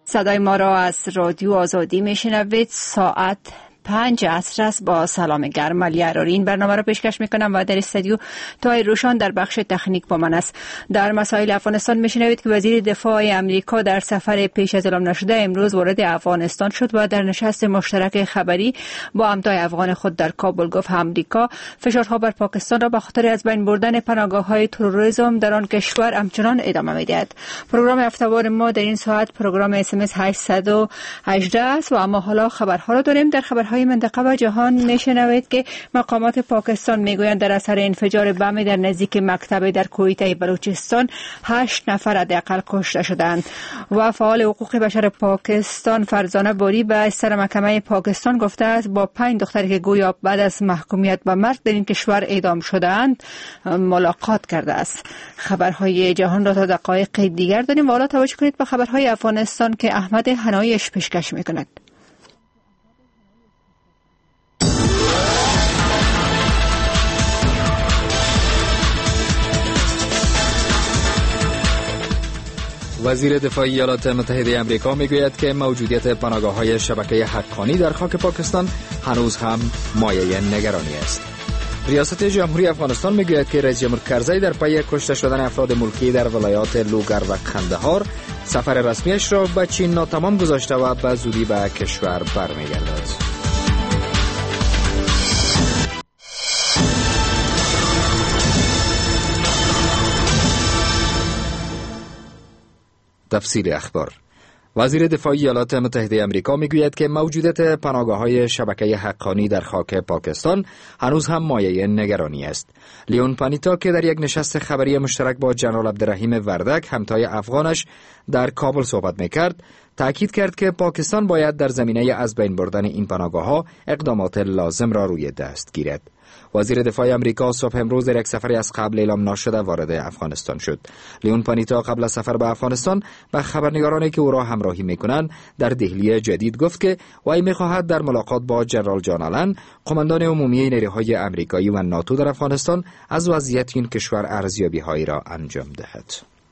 صدای ما را از رادیو آزادی میشنوید. ساعت 5 عصر است. با سلام گرم علی عراری این برنامه را پیشکش میکنم و در استودیو تای روشان در بخش تکنیک با من است. در مسائل افغانستان میشنوید که وزیر دفاع امریکا در سفر پیش از اعلام نشده امروز وارد افغانستان شد و در نشست مشترک خبری با همتای افغان خود در کابل گفت امریکا فشارها بر پاکستان را به خاطر از بین بردن پناهگاه‌های تروریسم در آن کشور همچنان ادامه میدهد. پروگرام هفته‌وار ما در این ساعت پروگرام اس 818 است و اما حالا خبرها را داریم. در خبرهای منطقه و جهان میشنوید که مقامات پاکستان میگویند در اثر انفجار بم در نزدیک مکتب در کویته بلوچستان 8 نفر حداقل کشته شدند و فعال حقوق بشر پاکستان فرزانه باری به سر محکمه پاکستان گفته است با 5 دختری که گویا بعد از محکومیت به مرگ در این کشور اعدام شدند ملاقات کرده است. خبرهای جهان را تا دقایق دیگر داریم و حالا توجه کنید به خبرهای افغانستان که احمد حنایش پیشکش میکند. وزیر دفاع ایالات متحده آمریکا میگوید که موجودیت پناهگاه‌های شبکه حقانی در خاک پاکستان هنوز هم مایه نگرانی است. ریاست جمهوری افغانستان میگوید که رئیس جمهور کرزی در پی کشته شدن افراد ملکی در ولایات لوگر و قندهار سفر رسمیش را به چین ناتمام گذاشته و به زودی به کشور برمیگردد. تفصیل اخبار. وزیر دفاع ایالات متحده آمریکا میگوید که موجودیت پناهگاه‌های شبکه حقانی در خاک پاکستان هنوز هم مایه نگرانی است. لیون پانیتا که در یک نشست خبری مشترک با جنرال عبدالرحیم وردک همتای افغانش در کابل صحبت میکرد، تأکید کرد که پاکستان باید در زمینه از بین بردن این پناهگاه‌ها اقدامات لازم را روی دست گیرد. وزیر دفاع آمریکا صبح امروز در یک سفری از قبل اعلام نشده وارد افغانستان شد. لیون پانیتا قبل از سفر به افغانستان به خبرنگارانی که او را همراهی میکنند در دهلی جدید گفت که وی میخواهد در ملاقات با جنرال جان آلن، قماندان عمومی نیروهای آمریکایی و ناتو در افغانستان، از وضعیت این کشور ارزیابی‌هایی را انجام دهد.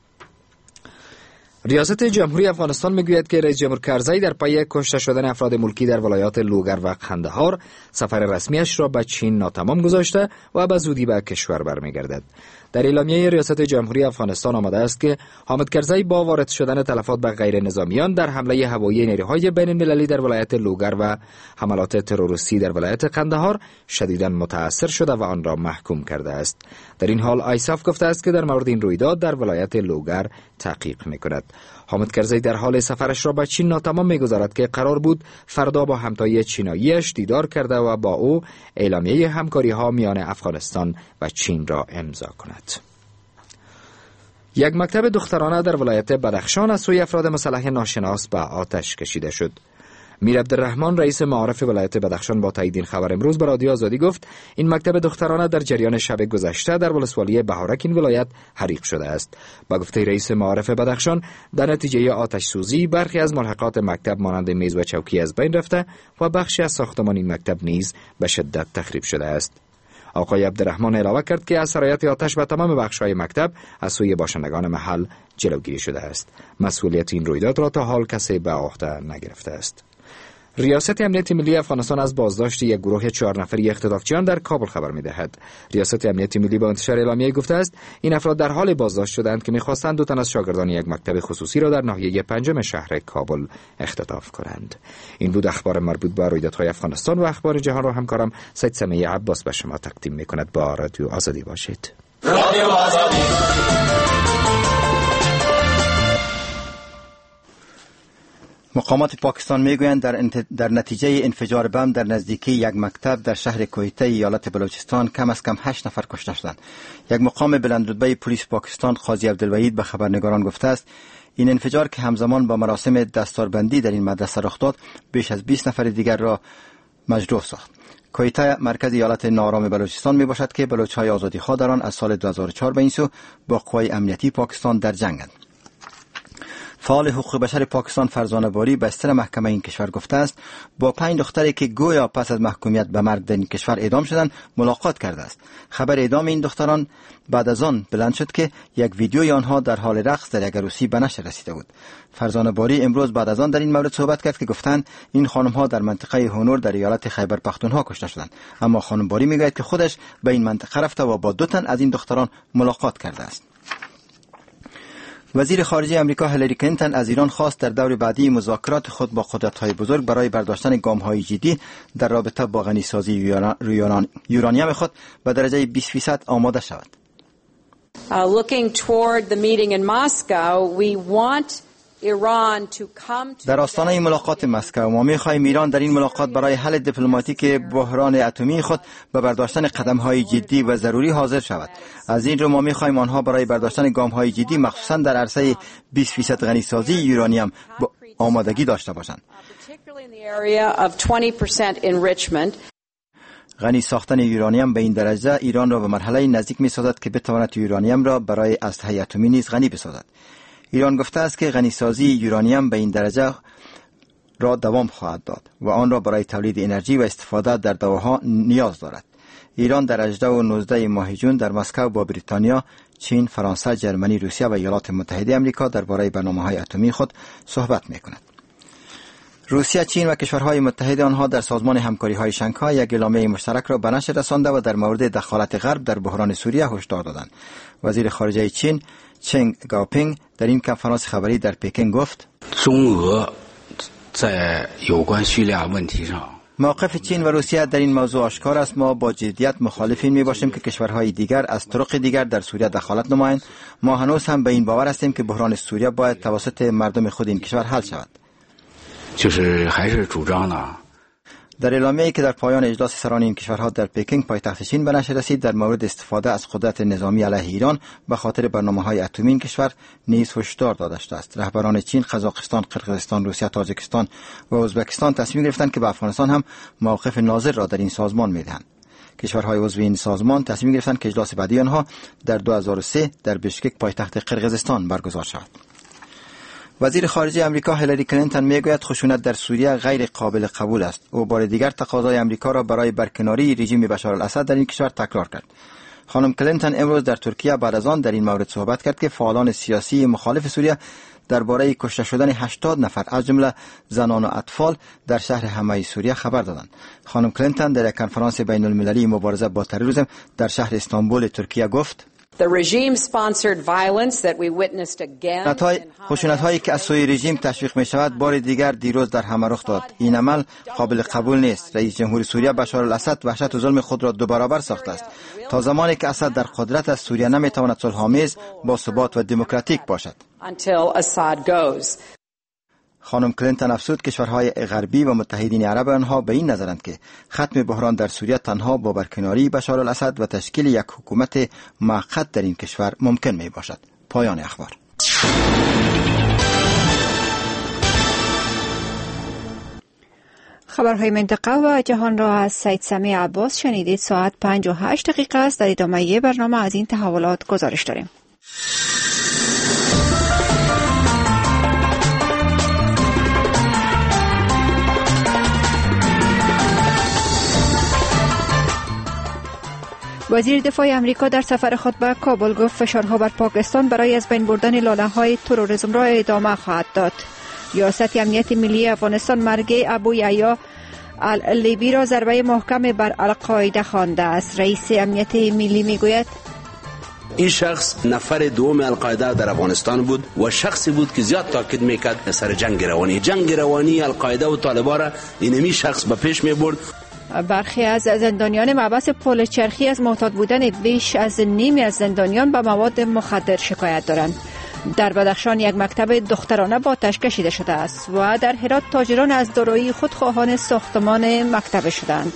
ریاست جمهوری افغانستان میگوید که رئیس جمهور کرزی در پی کشته شدن افراد ملکی در ولایات لوگر و قندهار سفر رسمیش را به چین ناتمام گذاشته و به زودی به کشور برمیگردد. در اعلامیه ریاست جمهوری افغانستان آمده است که حامد کرزی با وارد شدن تلفات به غیر نظامیان در حمله هوایی نیروهای بین المللی در ولایت لوگر و حملات تروریستی در ولایت قندهار شدیداً متأثر شده و آن را محکوم کرده است. در این حال آیساف گفته است که در مورد این رویداد در ولایت لوگر تحقیق می‌کند. حامد کرزی در حال سفرش را به چین ناتمام می‌گذارد که قرار بود فردا با همتای چیناییش دیدار کرده و با او اعلامیه همکاری‌ها میان افغانستان و چین را امضا کند. یک مکتب دخترانه در ولایت بدخشان از سوی افراد مسلح ناشناس به آتش کشیده شد. میر عبدالرحمن رئیس معارف ولایت بدخشان با تایید این خبر امروز به رادیو آزادی گفت این مکتب دخترانه در جریان شب گذشته در ولسوالی بهارک این ولایت حریق شده است. با گفته رئیس معارف بدخشان در نتیجه آتش سوزی برخی از ملحقات مکتب مانند میز و چوکی از بین رفته و بخشی از ساختمان این مکتب نیز به شدت تخریب شده است. آقای عبدالرحمن علاوه کرد که از سرایت آتش به تمام بخش‌های مکتب از سوی باشندگان محل جلوگیری شده است. مسئولیت این رویداد را تا حال کسی به عهده نگرفته است. ریاست امنیت ملی افغانستان از بازداشت یک گروه 4 نفری اختطافچیان در کابل خبر می‌دهد. ریاست امنیت ملی با انتشار اعلامیه گفته است این افراد در حال بازداشت شدند که می‌خواستند 2 تن از شاگردان یک مکتب خصوصی را در ناحیه 5 شهر کابل اختطاف کنند. این بود اخبار مربوط به رویدادهای افغانستان و اخبار جهان را همکارم سید سمیع عباس به شما تقدیم می‌کند. با رادیو آزادی باشید. رادیو آزادی. مقامات پاکستان میگویند در نتیجه انفجار بم در نزدیکی یک مکتب در شهر کویته ایالت بلوچستان کم از کم 8 نفر کشته شدند. یک مقام بلندرتبه پلیس پاکستان قاضی عبدالوحید به خبرنگاران گفته است این انفجار که همزمان با مراسم دستاربندی در این مدرسه رخ داد بیش از 20 نفر دیگر را مجروح ساخت. کویته مرکز ایالت ناآرام بلوچستان می باشد که بلوچ‌های آزادی‌خواه در آن از سال 2004 به این سو با قوای امنیتی پاکستان در جنگند. فعال حقوق بشر پاکستان فرزانه باری به استر محکمه این کشور گفته است با 5 دختری که گویا پس از محکومیت به مرگ در این کشور اعدام شدند ملاقات کرده است. خبر اعدام این دختران بعد از آن بلند شد که یک ویدیوی آنها در حال رقص در یک عروسی به نشر رسیده بود. فرزانه باری امروز بعد از آن در این مورد صحبت کرد که گفتند این خانم ها در منطقه هونور در ایالت خیبر پختونخوا کشته شدند، اما خانم باری میگوید که خودش به این منطقه رفته و با 2 تن از این دختران ملاقات کرده است. وزیر خارجه امریکا هیلاری کلینتون از ایران خواست در دور بعدی مذاکرات خود با قدرت‌های بزرگ برای برداشتن گام‌های جدی در رابطه با غنیسازی یورانیم خود به درجه 20% آماده شود. Looking toward the meeting in Moscow, we want در آستانه ملاقات مسکو ما می‌خواهیم ایران در این ملاقات برای حل دیپلماتیک بحران اتمی خود به برداشتن قدم‌های جدی و ضروری حاضر شود. از این رو ما می‌خواهیم آنها برای برداشتن گام‌های جدی مخصوصاً در عرصه 20% غنیسازی یورانیم آمادگی داشته باشند. غنی ساختن یورانیم به این درجه ایران را به مرحله نزدیک می‌سازد که بتواند یورانیم را برای اسلحه اتمی نیز غنی بسازد. ایران گفته است که غنیسازی یورانیم به این درجه را دوام خواهد داد و آن را برای تولید انرژی و استفاده در دواها نیاز دارد. ایران در 18 و 19 ماه ژوئن در مسکو با بریتانیا، چین، فرانسه، ژرمنی، روسیه و ایالات متحده آمریکا درباره برنامه‌های اتمی خود صحبت می‌کند. روسیه، چین و کشورهای متحده آنها در سازمان همکاری‌های شانگهای یک اعلامیه مشترک را به نشر رسانده و در مورد دخالت غرب در بحران سوریه هشدار دادند. وزیر خارجه چین چنگ گاوپینگ در این کنفرانس خبری در پکن گفت موقف چین و روسیه در این موضوع آشکار است. ما با جدیت مخالف این میباشیم که کشورهای دیگر از طرق دیگر در سوریه دخالت نمایند. ما هنوز هم به این باور هستیم که بحران سوریه باید توسط مردم خود این کشور حل شود. در اعلامیه‌ای که در پایان اجلاس سران این کشورها در پکینگ پایتخت چین به نشر رسید در مورد استفاده از قدرت نظامی علیه ایران به خاطر برنامه‌های اتمی این کشور نیز هشدار داده شده است. رهبران چین، قزاقستان، قرقیزستان، روسیه، تاجیکستان و ازبکستان تصمیم گرفتند که به افغانستان هم موقف ناظر را در این سازمان می‌دهند. کشورهای عضو این سازمان تصمیم گرفتند که اجلاس بعدی آنها در 2003 در بشکک پایتخت قرقیزستان برگزار شود. وزیر خارجه امریکا هیلاری کلینتون میگوید خشونت در سوریه غیر قابل قبول است. او بار دیگر تقاضای امریکا را برای برکناری رژیم بشار الاسد در این کشور تکرار کرد. خانم کلینتون امروز در ترکیه بعد از آن در این مورد صحبت کرد که فعالان سیاسی مخالف سوریه درباره کشته شدن 80 نفر از جمله زنان و اطفال در شهر حمای سوریه خبر دادند. خانم کلینتون در یک کنفرانس بین المللی مبارزه با تروریسم در شهر استانبول ترکیه گفت خشونت‌هایی که از سوی رژیم تشویق می شود بار دیگر دیروز در همه رخ داد. این عمل قابل قبول نیست. رئیس جمهور سوریه بشار الاسد وحشت و ظلم خود را 2 برابر ساخته است. تا زمانی که اسد در قدرت است سوریه نمی تواند صلح‌آمیز، با ثبات و دموکراتیک باشد. خانم کلینتون افزود کشورهای غربی و متحدین عرب آنها به این نظرند که ختم بحران در سوریه تنها با برکناری بشار الاسد و تشکیل یک حکومت موقت در این کشور ممکن می باشد. پایان اخبار. خبرهای منطقه و جهان را از سید سمیع عباس شنیدید. ساعت 5:08 است. در ادامه برنامه از این تحولات گزارش داریم. وزیر دفاع امریکا در سفر خود به کابل گفت فشارها بر پاکستان برای از بین بردن لاله‌های تروریسم را ادامه خواهد داد. ریاست امنیت ملی افغانستان مرگ ابو یحیی اللیبی را ضربه محکم بر القاعده خوانده است. رئیس امنیت ملی میگوید این شخص نفر دوم القاعده در افغانستان بود و شخصی بود که زیاد تاکید میکرد سر جنگ روانی القاعده و طالبان را اینمی شخص به پیش میبرد. برخی از زندانیان محبس پل چرخی از معتاد بودن بیش از نیمی از زندانیان به مواد مخدر شکایت دارند. در بدخشان یک مکتب دخترانه با آتش کشیده شده است و در هرات تاجران از دارایی خودخواهان ساختمان مکتب شدند.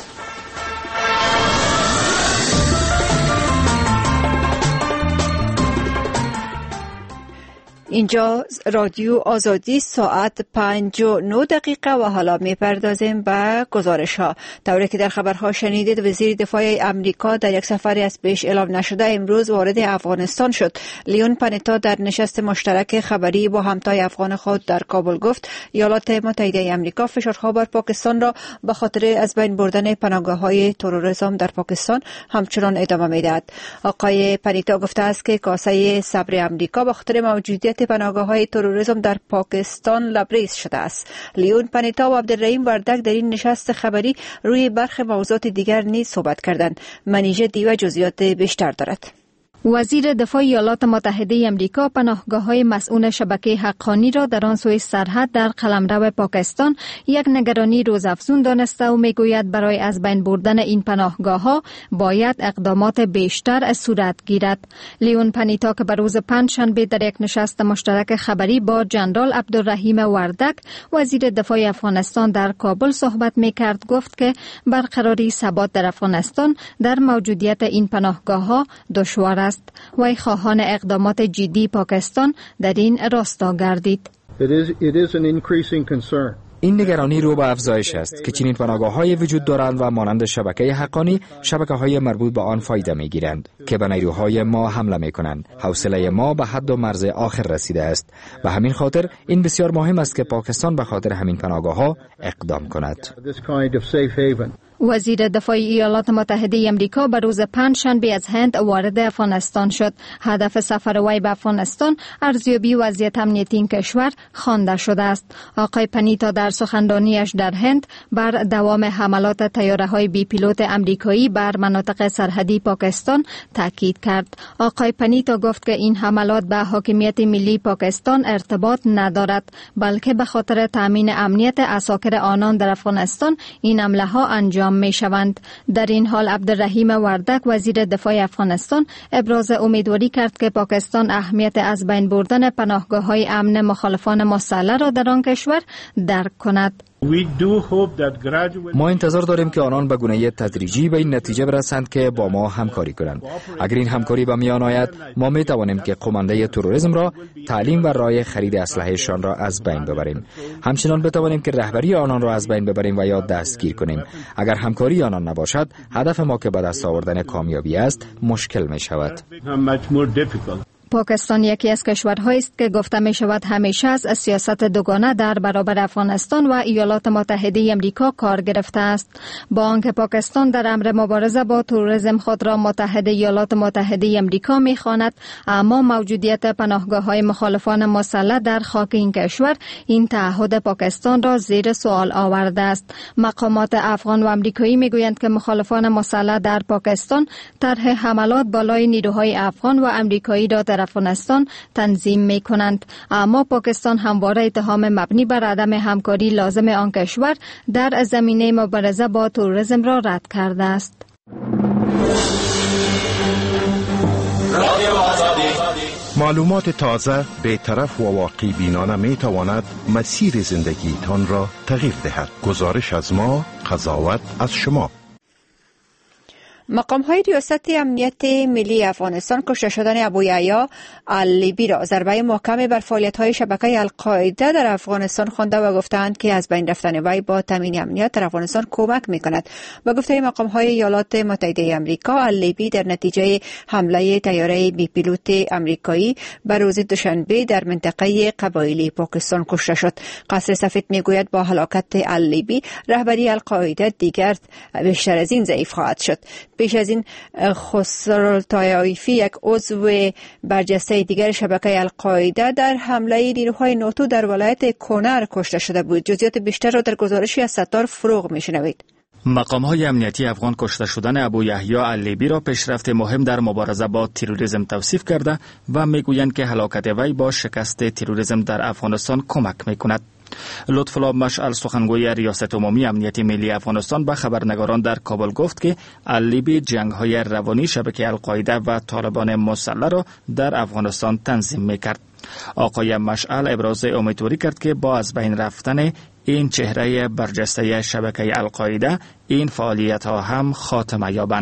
اینجا رادیو آزادی ساعت 5:09 و حالا میپردازیم به گزارش ها. طوری که در خبرها شنیدید، وزیر دفاع امریکا در یک سفری از پیش اعلام نشده امروز وارد افغانستان شد. لیون پانیتا در نشست مشترک خبری با همتای افغان خود در کابل گفت ایالات متحده امریکا فشارها بر پاکستان را به خاطر از بین بردن پناهگاه‌های تروریسم در پاکستان همچنان ادامه می‌دهد. آقای پانیتا گفته است که کاسه صبر امریکا به خاطر موجودیت پناهگاه‌های تروریسم در پاکستان لبریز شده است. لیون پانیتا و عبدالرحیم وردک در این نشست خبری روی برخی موضوعات دیگر نیز صحبت کردند. منیژه دیو جزئیات بیشتر دارد. وزیر دفاع ایالات متحده امریکا پناهگاه‌های مسئول شبکه حقانی را در آن سوی سرحد در قلمرو پاکستان یک نگرانی روزافزون دانسته و میگوید برای از بین بردن این پناهگاه‌ها باید اقدامات بیشتر صورت گیرد. لیون پانیتا که به روز پنجشنبه در یک نشست مشترک خبری با جنرال عبدالرحیم وردک وزیر دفاع افغانستان در کابل صحبت می‌کرد گفت که برقراری ثبات در افغانستان در موجودیت این پناهگاه‌ها دشوار است. وی خواهان اقدامات جدی پاکستان در این راستا گردید. این نگرانی رو به افزایش است که چنین پناهگاه‌های وجود دارند و مانند شبکه حقانی شبکه‌های مربوط به آن فایده می‌گیرند که به نیروهای ما حمله می‌کنند. حوصله ما به حد و مرز آخر رسیده است. به همین خاطر این بسیار مهم است که پاکستان به خاطر همین پناهگاه‌ها اقدام کند. وزیر دفاع ایالات متحده امریکا به روز پنجشنبه از هند وارد افغانستان شد. هدف سفر وی به افغانستان ارزیابی وضعیت امنیتی این کشور خوانده شده است. آقای پانیتا در سخنرانیش در هند بر دوام حملات طیاره‌های بی پیلوت امریکایی بر مناطق سرحدی پاکستان تاکید کرد. آقای پانیتا گفت که این حملات به حاکمیت ملی پاکستان ارتباط ندارد، بلکه به خاطر تامین امنیت عساکر آنان در افغانستان این حمله‌ها انجام می شوند. در این حال عبدالرحیم وردک وزیر دفاع افغانستان ابراز امیدواری کرد که پاکستان اهمیت از بین بردن پناهگاه‌های امن مخالفان مسلح را در آن کشور درک کند. ما انتظار داریم که آنان به گونه تدریجی به این نتیجه برسند که با ما همکاری کنند. اگر این همکاری به میان آید، ما می توانیم که قمانده تروریسم را، تعلیم و راه خرید اسلحه‌شان را از بین ببریم. همچنان بتوانیم که رهبری آنان را از بین ببریم و یا دستگیر کنیم. اگر همکاری آنان نباشد، هدف ما که به دست آوردن کامیابی است، مشکل می شود. پاکستان یکی از کشورهایی است که گفته می شود همیشه از سیاست دوگانه در برابر افغانستان و ایالات متحده امریکا کار گرفته است. با آنکه پاکستان در امر مبارزه با تروریسم خود را متحد ایالات متحده امریکا می خواند، اما موجودیت پناهگاه‌های مخالفان مسلح در خاک این کشور این تعهد پاکستان را زیر سوال آورده است. مقامات افغان و امریکایی می گویند که مخالفان مسلح در پاکستان طرح حملات بالای نیروهای افغان و امریکایی را در افغانستان تنظیم می کنند، اما پاکستان همواره اتهام مبنی بر عدم همکاری لازم آن کشور در زمینه مبارزه با تروریسم را رد کرده است. معلومات تازه، بی‌طرف و واقع بینانه می تواند مسیر زندگیتان را تغییر دهد. گزارش از ما، قضاوت از شما. مقام‌های ریاست امنیت ملی افغانستان کشته شدن ابویحیی اللیبی را ضربه محکمی بر فعالیت‌های شبکه القاعده در افغانستان خوانده و گفتند که از بین رفتن وی با تامین امنیت در افغانستان کمک می‌کند. با گفته مقام‌های ایالات متحده آمریکا، اللیبی در نتیجه حمله طیاره بی پیلوت آمریکایی بر روز دوشنبه در منطقه قبایلی پاکستان کشته شد. قصر سفید می‌گوید با هلاکت اللیبی رهبری القاعده دیگر بیشتر از این ضعیف خواهد شد. پیش از این خسرو طایفی، یک عضو برجسته دیگر شبکه القاعده، در حمله نیروهای ناتو در ولایت کنر کشته شده بود. جزئیات بیشتر را در گزارشی از ستار فروغ میشنوید. مقام‌های امنیتی افغان کشته شدن ابویحیی اللیبی را پیشرفت مهم در مبارزه با تروریسم توصیف کرده و میگویند که هلاکت وی با شکست تروریسم در افغانستان کمک میکند. لطف‌الله مشعل سخنگوی ریاست عمومی امنیت ملی افغانستان به خبرنگاران در کابل گفت که اللیبی جنگ‌های روانی شبکه القاعده و طالبان مسلح را در افغانستان تنظیم می‌کرد. آقای مشعل ابراز امیدواری کرد که با از بین رفتن این چهره برجسته شبکه القاعده این فعالیت‌ها هم خاتمه یابند.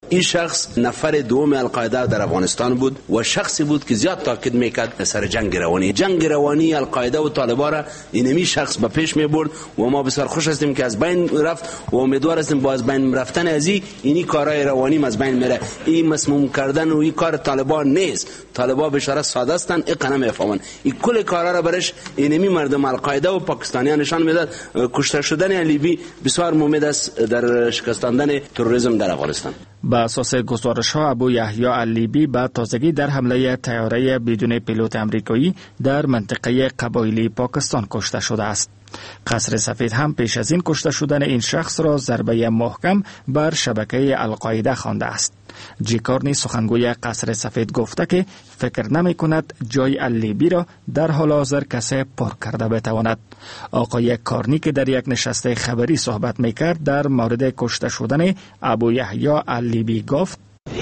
این شخص نفر دوم القاعده در افغانستان بود و شخصی بود که زیاد تاکید میکرد سر جنگ روانی القاعده و طالبان را اینمی شخص به پیش میبرد و ما بسیار خوش هستیم که از بین رفت و امیدوار هستیم با از بین رفتن اینی کارهای روانی از بین میره. این مسموم کردن و این کار طالبان نیست. طالبان بشاره ساده هستن، اقنا میفهمن. این کل کارا را برش اینمی مردم القاعده و پاکستانیان نشان میداد. کشته شدن لیبی بسیار مهمه است در شکستاندن تروریسم در افغانستان. با اساس گزارش‌ها ابو یحیی اللیبی با تازگی در حمله طیاره بدون پیلوت آمریکایی در منطقه قبایلی پاکستان کشته شده است. قصر سفید هم پیش از این کشته شدن این شخص را ضربه محکم بر شبکه القاعده خوانده است. جیکارنی سخنگوی قصر سفید گفته که فکر نمی کند جای اللیبی را در حال حاضر کسی پر کرده بتواند. آقای کارنی که در یک نشست خبری صحبت می کرد در مورد کشته شدن ابو یحیی اللیبی گفت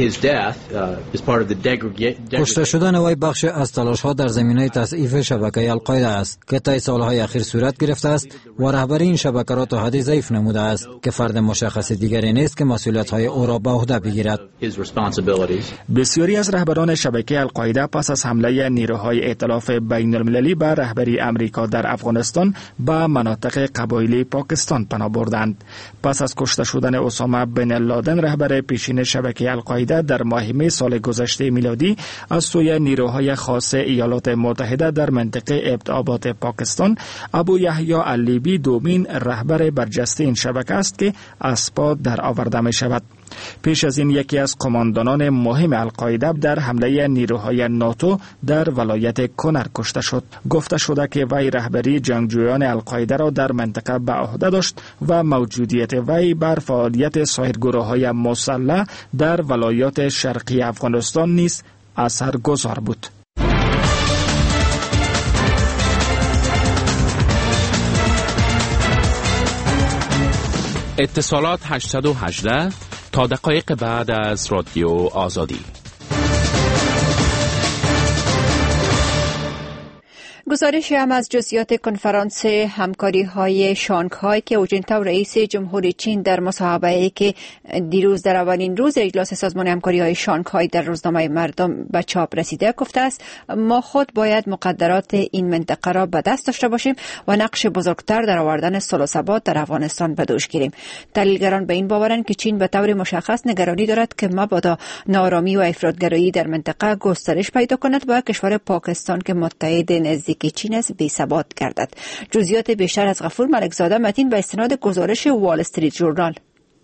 کشته شدن وی بخش از تلاش‌ها در زمینه تضعیف شبکه القاعده است که طی سالهای اخیر صورت گرفته است و رهبری این شبکه را تا حدی ضعیف نموده است که فرد مشخص دیگری نیست که مسئولیت‌های او را به عهده بگیرد. بسیاری از رهبران شبکه القاعده پس از حمله نیروهای ائتلاف بین‌المللی به رهبری امریکا در افغانستان به مناطق قبایلی پاکستان پناه بردند. پس از کشته شدن اسامه بن لادن رهبر پیشین شبکه القاعده در ماه می سال گذشته میلادی از سوی نیروهای خاص ایالات متحده در منطقه ابتعابات پاکستان، ابو یحیی اللیبی دومین رهبر برجسته این شبکه است که اسباب در آورده می شود. پیش از این یکی از قماندانان مهم القاعده در حمله نیروهای ناتو در ولایت کنر کشته شد. گفته شده که وی رهبری جنگجویان القاعده را در منطقه به عهده داشت و موجودیت وی بر فعالیت سایر گروه‌های مسلح در ولایات شرقی افغانستان نیز اثرگذار بود. اتصالات 818 تا دقایق بعد از رادیو آزادی. گزارش هم از جزئیات کنفرانس همکاری های شانگهای که او جینتاو رئیس جمهوری چین در مصاحبه‌ای که دیروز در اولین روز اجلاس سازمان همکاری های شانگهای در روزنامه مردم به چاپ رسیده گفته است ما خود باید مقدرات این منطقه را به دست داشته باشیم و نقش بزرگتر در آوردن صلح و ثبات در افغانستان به دوش گیریم. تحلیلگران به این باورند که چین به طور مشخص نگرانی دارد که مبادا ناآرامی و افراطگرایی در منطقه گسترش پیدا کند و کشور پاکستان که متحد نزدیک چین است بی‌ثبات گردد. جزئیات بیشتر از غفور ملکزاده متین به استناد گزارش وال استریت ژورنال.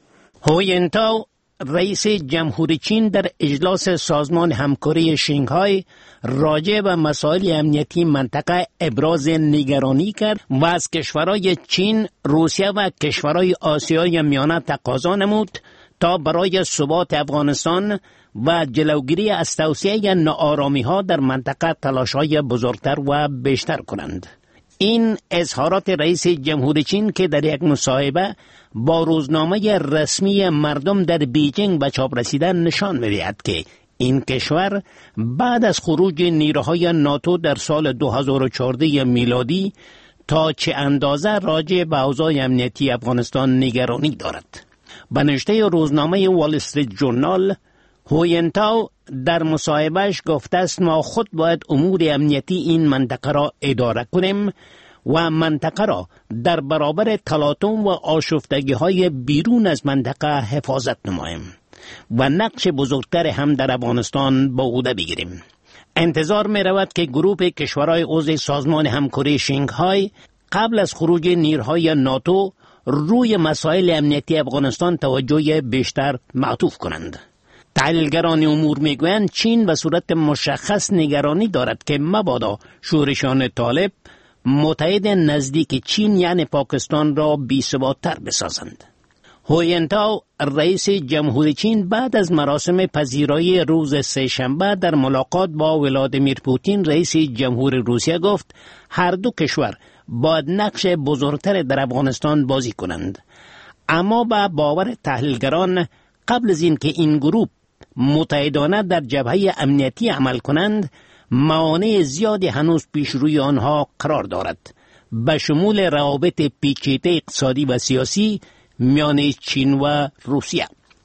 هو ینتاو رئیس جمهوری چین در اجلاس سازمان همکاری شانگهای راجع به مسائل امنیتی منطقه ابراز نگرانی کرد و از کشورهای چین، روسیه و کشورهای آسیای میانه تقاضا نمود تا برای ثبات افغانستان و جلوگیری از توسعه ناآرامی‌ها در منطقه تلاش‌های بزرگتر و بیشتر کنند. این اظهارات رئیس جمهوری چین که در یک مصاحبه با روزنامه رسمی مردم در بیجینگ به چاپ رسیده نشان می‌دهد که این کشور بعد از خروج نیروهای ناتو در سال 2014 میلادی تا چه اندازه راجع به اوضاع امنیتی افغانستان نگرانی دارد. به نوشته روزنامه وال استریت ژورنال، هو ینتاو در مصاحبهش گفته است ما خود باید امور امنیتی این منطقه را اداره کنیم و منطقه را در برابر تلاطم و آشفتگی‌های بیرون از منطقه حفاظت نماییم و نقش بزرگتر هم در افغانستان به عهده بگیریم. انتظار می رود که گروه کشورهای عضو سازمان همکاری شانگهای قبل از خروج نیروهای ناتو روی مسائل امنیتی افغانستان توجه بیشتر معطوف کنند. تحلیلگران امور میگویند چین به صورت مشخص نگرانی دارد که مبادا شورشان طالب متحد نزدیک چین یعنی پاکستان را بی‌ثبات‌تر بسازند. هو ینتاو رئیس جمهوری چین بعد از مراسم پذیرایی روز سه‌شنبه در ملاقات با ولادیمیر پوتین رئیس جمهوری روسیه گفت هر دو کشور باید نقش بزرگتر در افغانستان بازی کنند. اما با باور تحلیلگران قبل از اینکه این گروه متحدانه در جبهه امنیتی عمل کنند موانع زیادی هنوز پیش روی آنها قرار دارد، به شمول روابط پیچیده اقتصادی و سیاسی میان چین و روسیه.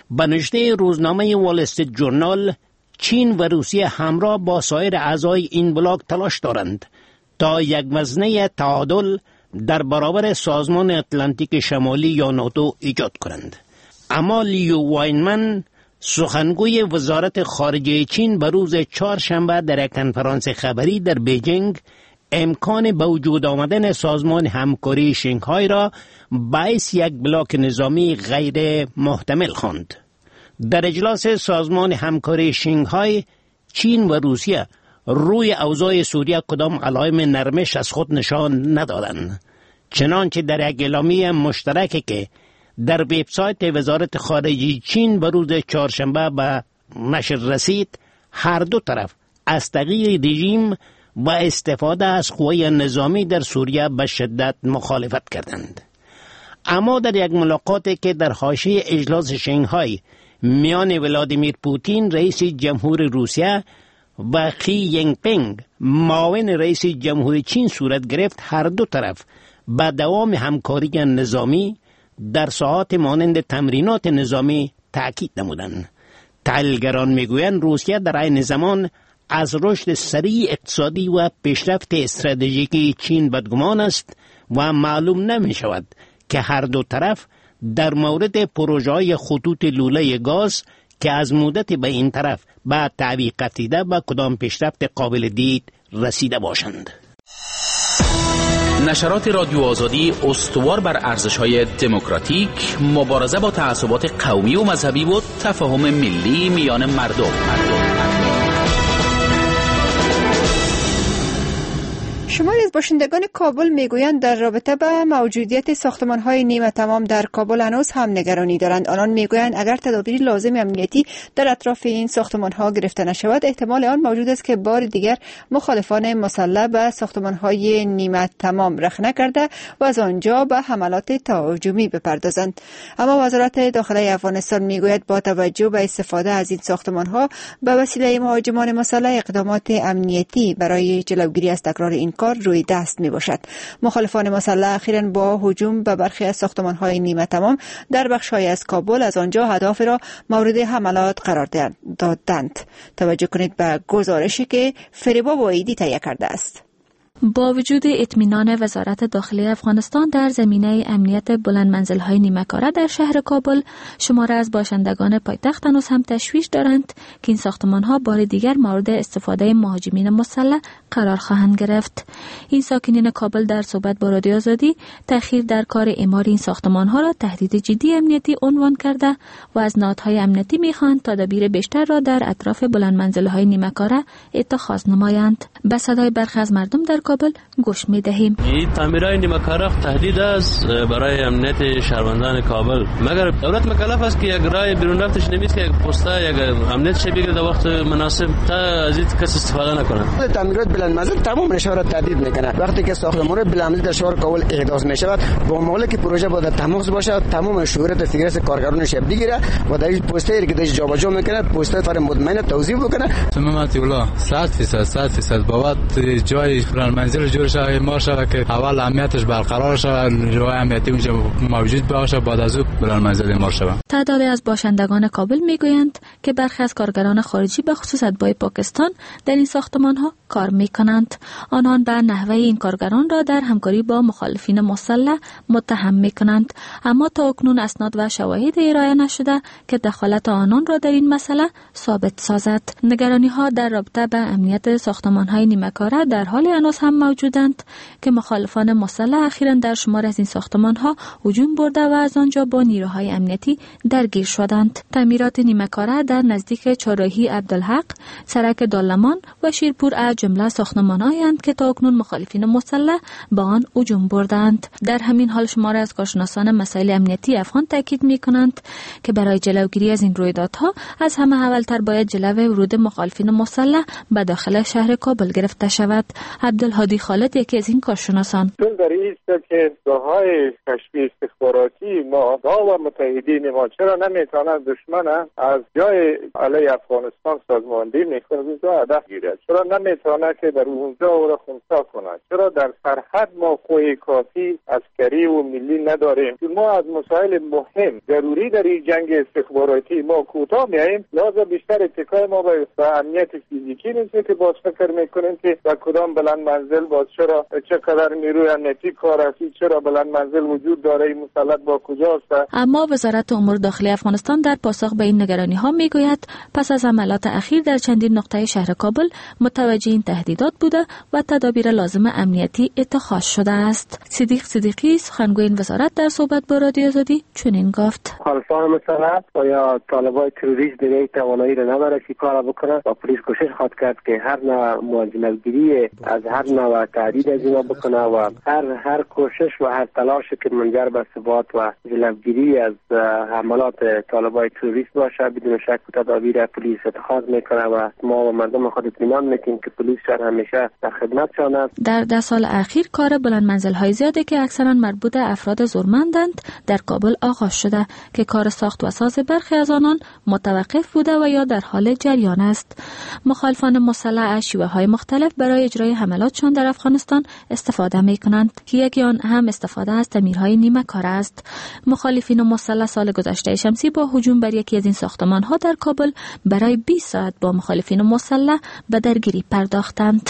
به نشته روزنامه وال استریت جورنال، چین و روسیه همراه با سایر اعضای این بلاک تلاش دارند تا یک وزنه تعادل در برابر سازمان اتلانتیک شمالی یا ناتو ایجاد کنند. اما لیو واینمن، سخنگوی وزارت خارجه چین، به روز چهارشنبه در یک کنفرانس خبری در بیجینگ امکان به وجود آمدن سازمان همکاری شنگهای را باعث یک بلاک نظامی غیر محتمل خواند. در اجلاس سازمان همکاری شنگهای، چین و روسیه روی اوضاع سوریه کدام علائم نرمش از خود نشان ندادند، چنانچه در یک اعلامیه مشترکی که در وبسایت وزارت خارجه چین به روز چهارشنبه به نشر رسید، هر دو طرف از تغییر رژیم و استفاده از قوای نظامی در سوریه به شدت مخالفت کردند. اما در یک ملاقاتی که در حاشیه اجلاس شنگهای میان ولادیمیر پوتین رئیس جمهور روسیه و خی ینگ پینگ معاون رئیس جمهور چین صورت گرفت، هر دو طرف به دوام همکاری نظامی در ساحات مانند تمرینات نظامی تأکید نمودند. تحلیلگران میگویند روسیه در عین زمان از رشد سریع اقتصادی و پیشرفت استراتژیکی چین بدگمان است و معلوم نمی شود که هر دو طرف در مورد پروژه‌های خطوط لوله گاز که از مدت به این طرف به تعویق افتیده به کدام پیشرفت قابل دید رسیده باشند. نشرات رادیو آزادی استوار بر ارزش‌های دموکراتیک، مبارزه با تعصبات قومی و مذهبی و تفاهم ملی میان مردم. شماری از باشندگان کابل میگویند در رابطه با موجودیت ساختمان‌های نیمه تمام در کابل هنوز هم نگرانی دارند. آنان میگویند اگر تدابیر لازم امنیتی در اطراف این ساختمان‌ها گرفته نشود، احتمال آن موجود است که بار دیگر مخالفان مسلح به ساختمان‌های نیمه تمام رخنه کرده و از آنجا به حملات تهاجمی بپردازند. اما وزارت داخلی افغانستان میگوید با توجه به استفاده از این ساختمان‌ها به وسیله مهاجمان مسلح اقدامات امنیتی برای جلوگیری از تکرار این کار روی دست می باشد. مخالفان مسلح اخیراً با هجوم به برخی از ساختمان‌های نیمه تمام در بخش‌های از کابل از آنجا اهداف را مورد حملات قرار دادند. توجه کنید به گزارشی که فریبا بایدی تهیه کرده است. با وجود اطمینان وزارت داخلی افغانستان در زمینه امنیت بلند منزل‌های نیمه‌کاره در شهر کابل، شماره از باشندگان پایتخت هنوز هم تشویش دارند که این ساختمان‌ها بار دیگر مورد استفاده مهاجمین مسلح قرار خواهند گرفت. این ساکنین کابل در صحبت با رادیو آزادی تأخیر در کار اعمار این ساختمان‌ها را تهدید جدی امنیتی عنوان کرده و از نهادهای امنیتی می‌خواهند تدابیر بیشتر را در اطراف بلند منزل‌های نیمه‌کاره اتخاذ نمایند. به صدای برخی از مردم در کابل گوش می‌دهیم. این تعمیرات نیمه‌کاره تهدید است برای امنیت شهروندان کابل. مگر دولت مکلف است که یک رای بیرون رفتش نمیشه که یک پستا یک امنیت چه بگیره در وقت مناسب تا از این کس استفاده نکنه. تعمیرات بلند منزل تمام شهر را تهدید میکنه. وقتی که ساختمان بلند منزل در شهر کابل احداث میشود، با معامله که پروژه باید تماس باشه، تمام شهرت فکرس کارگرانش بگیره و در این پسته که داش جابجا میکنه، پسته فر مطمئن توزیع بکنه. تمام الله 100% بابت جای بلند منزل جور شده ما شده که اول امنیتش برقرار شود، نیروی امنیتی اونجا موجود باشه، بعد از اون بلند منزل ما شود. تعدادی از باشندگان کابل میگویند که برخی از کارگران خارجی به خصوص اتباع پاکستان در این ساختمان‌ها کار میکنند. آنان به نحوه این کارگران را در همکاری با مخالفین مسلح متهم میکنند، اما تا اکنون اسناد و شواهد ارائه نشده که دخالت آنان را در این مسئله ثابت سازد. نگرانی‌ها در رابطه با امنیت ساختمان‌های نیمه‌کاره در حال هنوز هم موجودند که مخالفان مسلح اخیراً در شمار از این ساختمان‌ها هجوم برده و از آنجا با نیروهای امنیتی درگیر شدند. تعمیرات نیمه‌کاره در نزدیک چهارراهی عبدالحق، سرک دالمان و شیرپور از جمله ساختمان‌هایند که تا اکنون مخالفین مسلح به آن هجوم بردند. در همین حال شمار از کارشناسان مسائل امنیتی افغان تاکید می‌کنند که برای جلوگیری از این رویدادها از همه اولتر باید جلوی ورود مخالفین مسلح به داخل شهر کابل گرفته شود. عبدالهادی خالد یکی از این کارشناسان: چون در این است که داهای کشفی استخباراتی ما و متحدین ما چرا نمیتونن دشمن از جای علیه افغانستان سازماندهی میکنه و هدف گیرد. چرا نمیتونه که در اونجا او را خونسا کنه؟ چرا در سرحد ما قوه کافی عسکری و ملی نداریم که ما از مسائل مهم ضروری در این جنگ استخباراتی ما کوتاه میاییم؟ لازم بیشتر اتکای ما به امنیت فیزیکی نیست که باز فکر میکنیم که در کدام بلند منزل باز چقدر نیروی امنیتی کار است، چرا بلند منزل وجود داره، این مسلط با کجاست. اما وزارت امور داخلی افغانستان در پاسخ به این نگرانی ها میگوید پس از عملیات اخیر در چندین نقطه شهر کابل متوجه این تهدیدات بوده و تدابیر لازم امنیتی اتخاذ شده است. صدیق صدیقی سخنگوی این وزارت در صحبت با رادیو آزادی چنین گفت: مخالفان مسلح و یا طالبای تروریست دیگه توانایی را نداره که کار بکنه و پلیس کوشش خواهد کرد که هر نوع جلوگیری از هر نوع تهدید از اینا بکنه و هر کوشش و هر تلاشی که منجر به ثبات و جلوگیری از حملات طالبای تروریست باشه بدون شک تدابیر پلیس اتخاذ میکنه و ما و مردم خود اطمینان میدیم که پلیس همیشه در خدمتشان است. در 10 سال اخیر کار بلند منزل‌های زیادی که اکثرا مربوط به افراد زورمندند در کابل آغاز شده که کار ساخت و ساز برخی از آنان متوقف بوده و یا در حال جریان است. مخالفان مسلح از شیوه‌های مختلف برای اجرای حملاتشان در افغانستان استفاده می‌کنند که یکی آن هم استفاده از تعمیرهای نیمه کار است. مخالفین مسلح سال گذشته شمسی با هجوم بر یکی از این ساختمان‌ها در کابل برای 20 ساعت با مخالفین مسلح به درگیری پرداختند.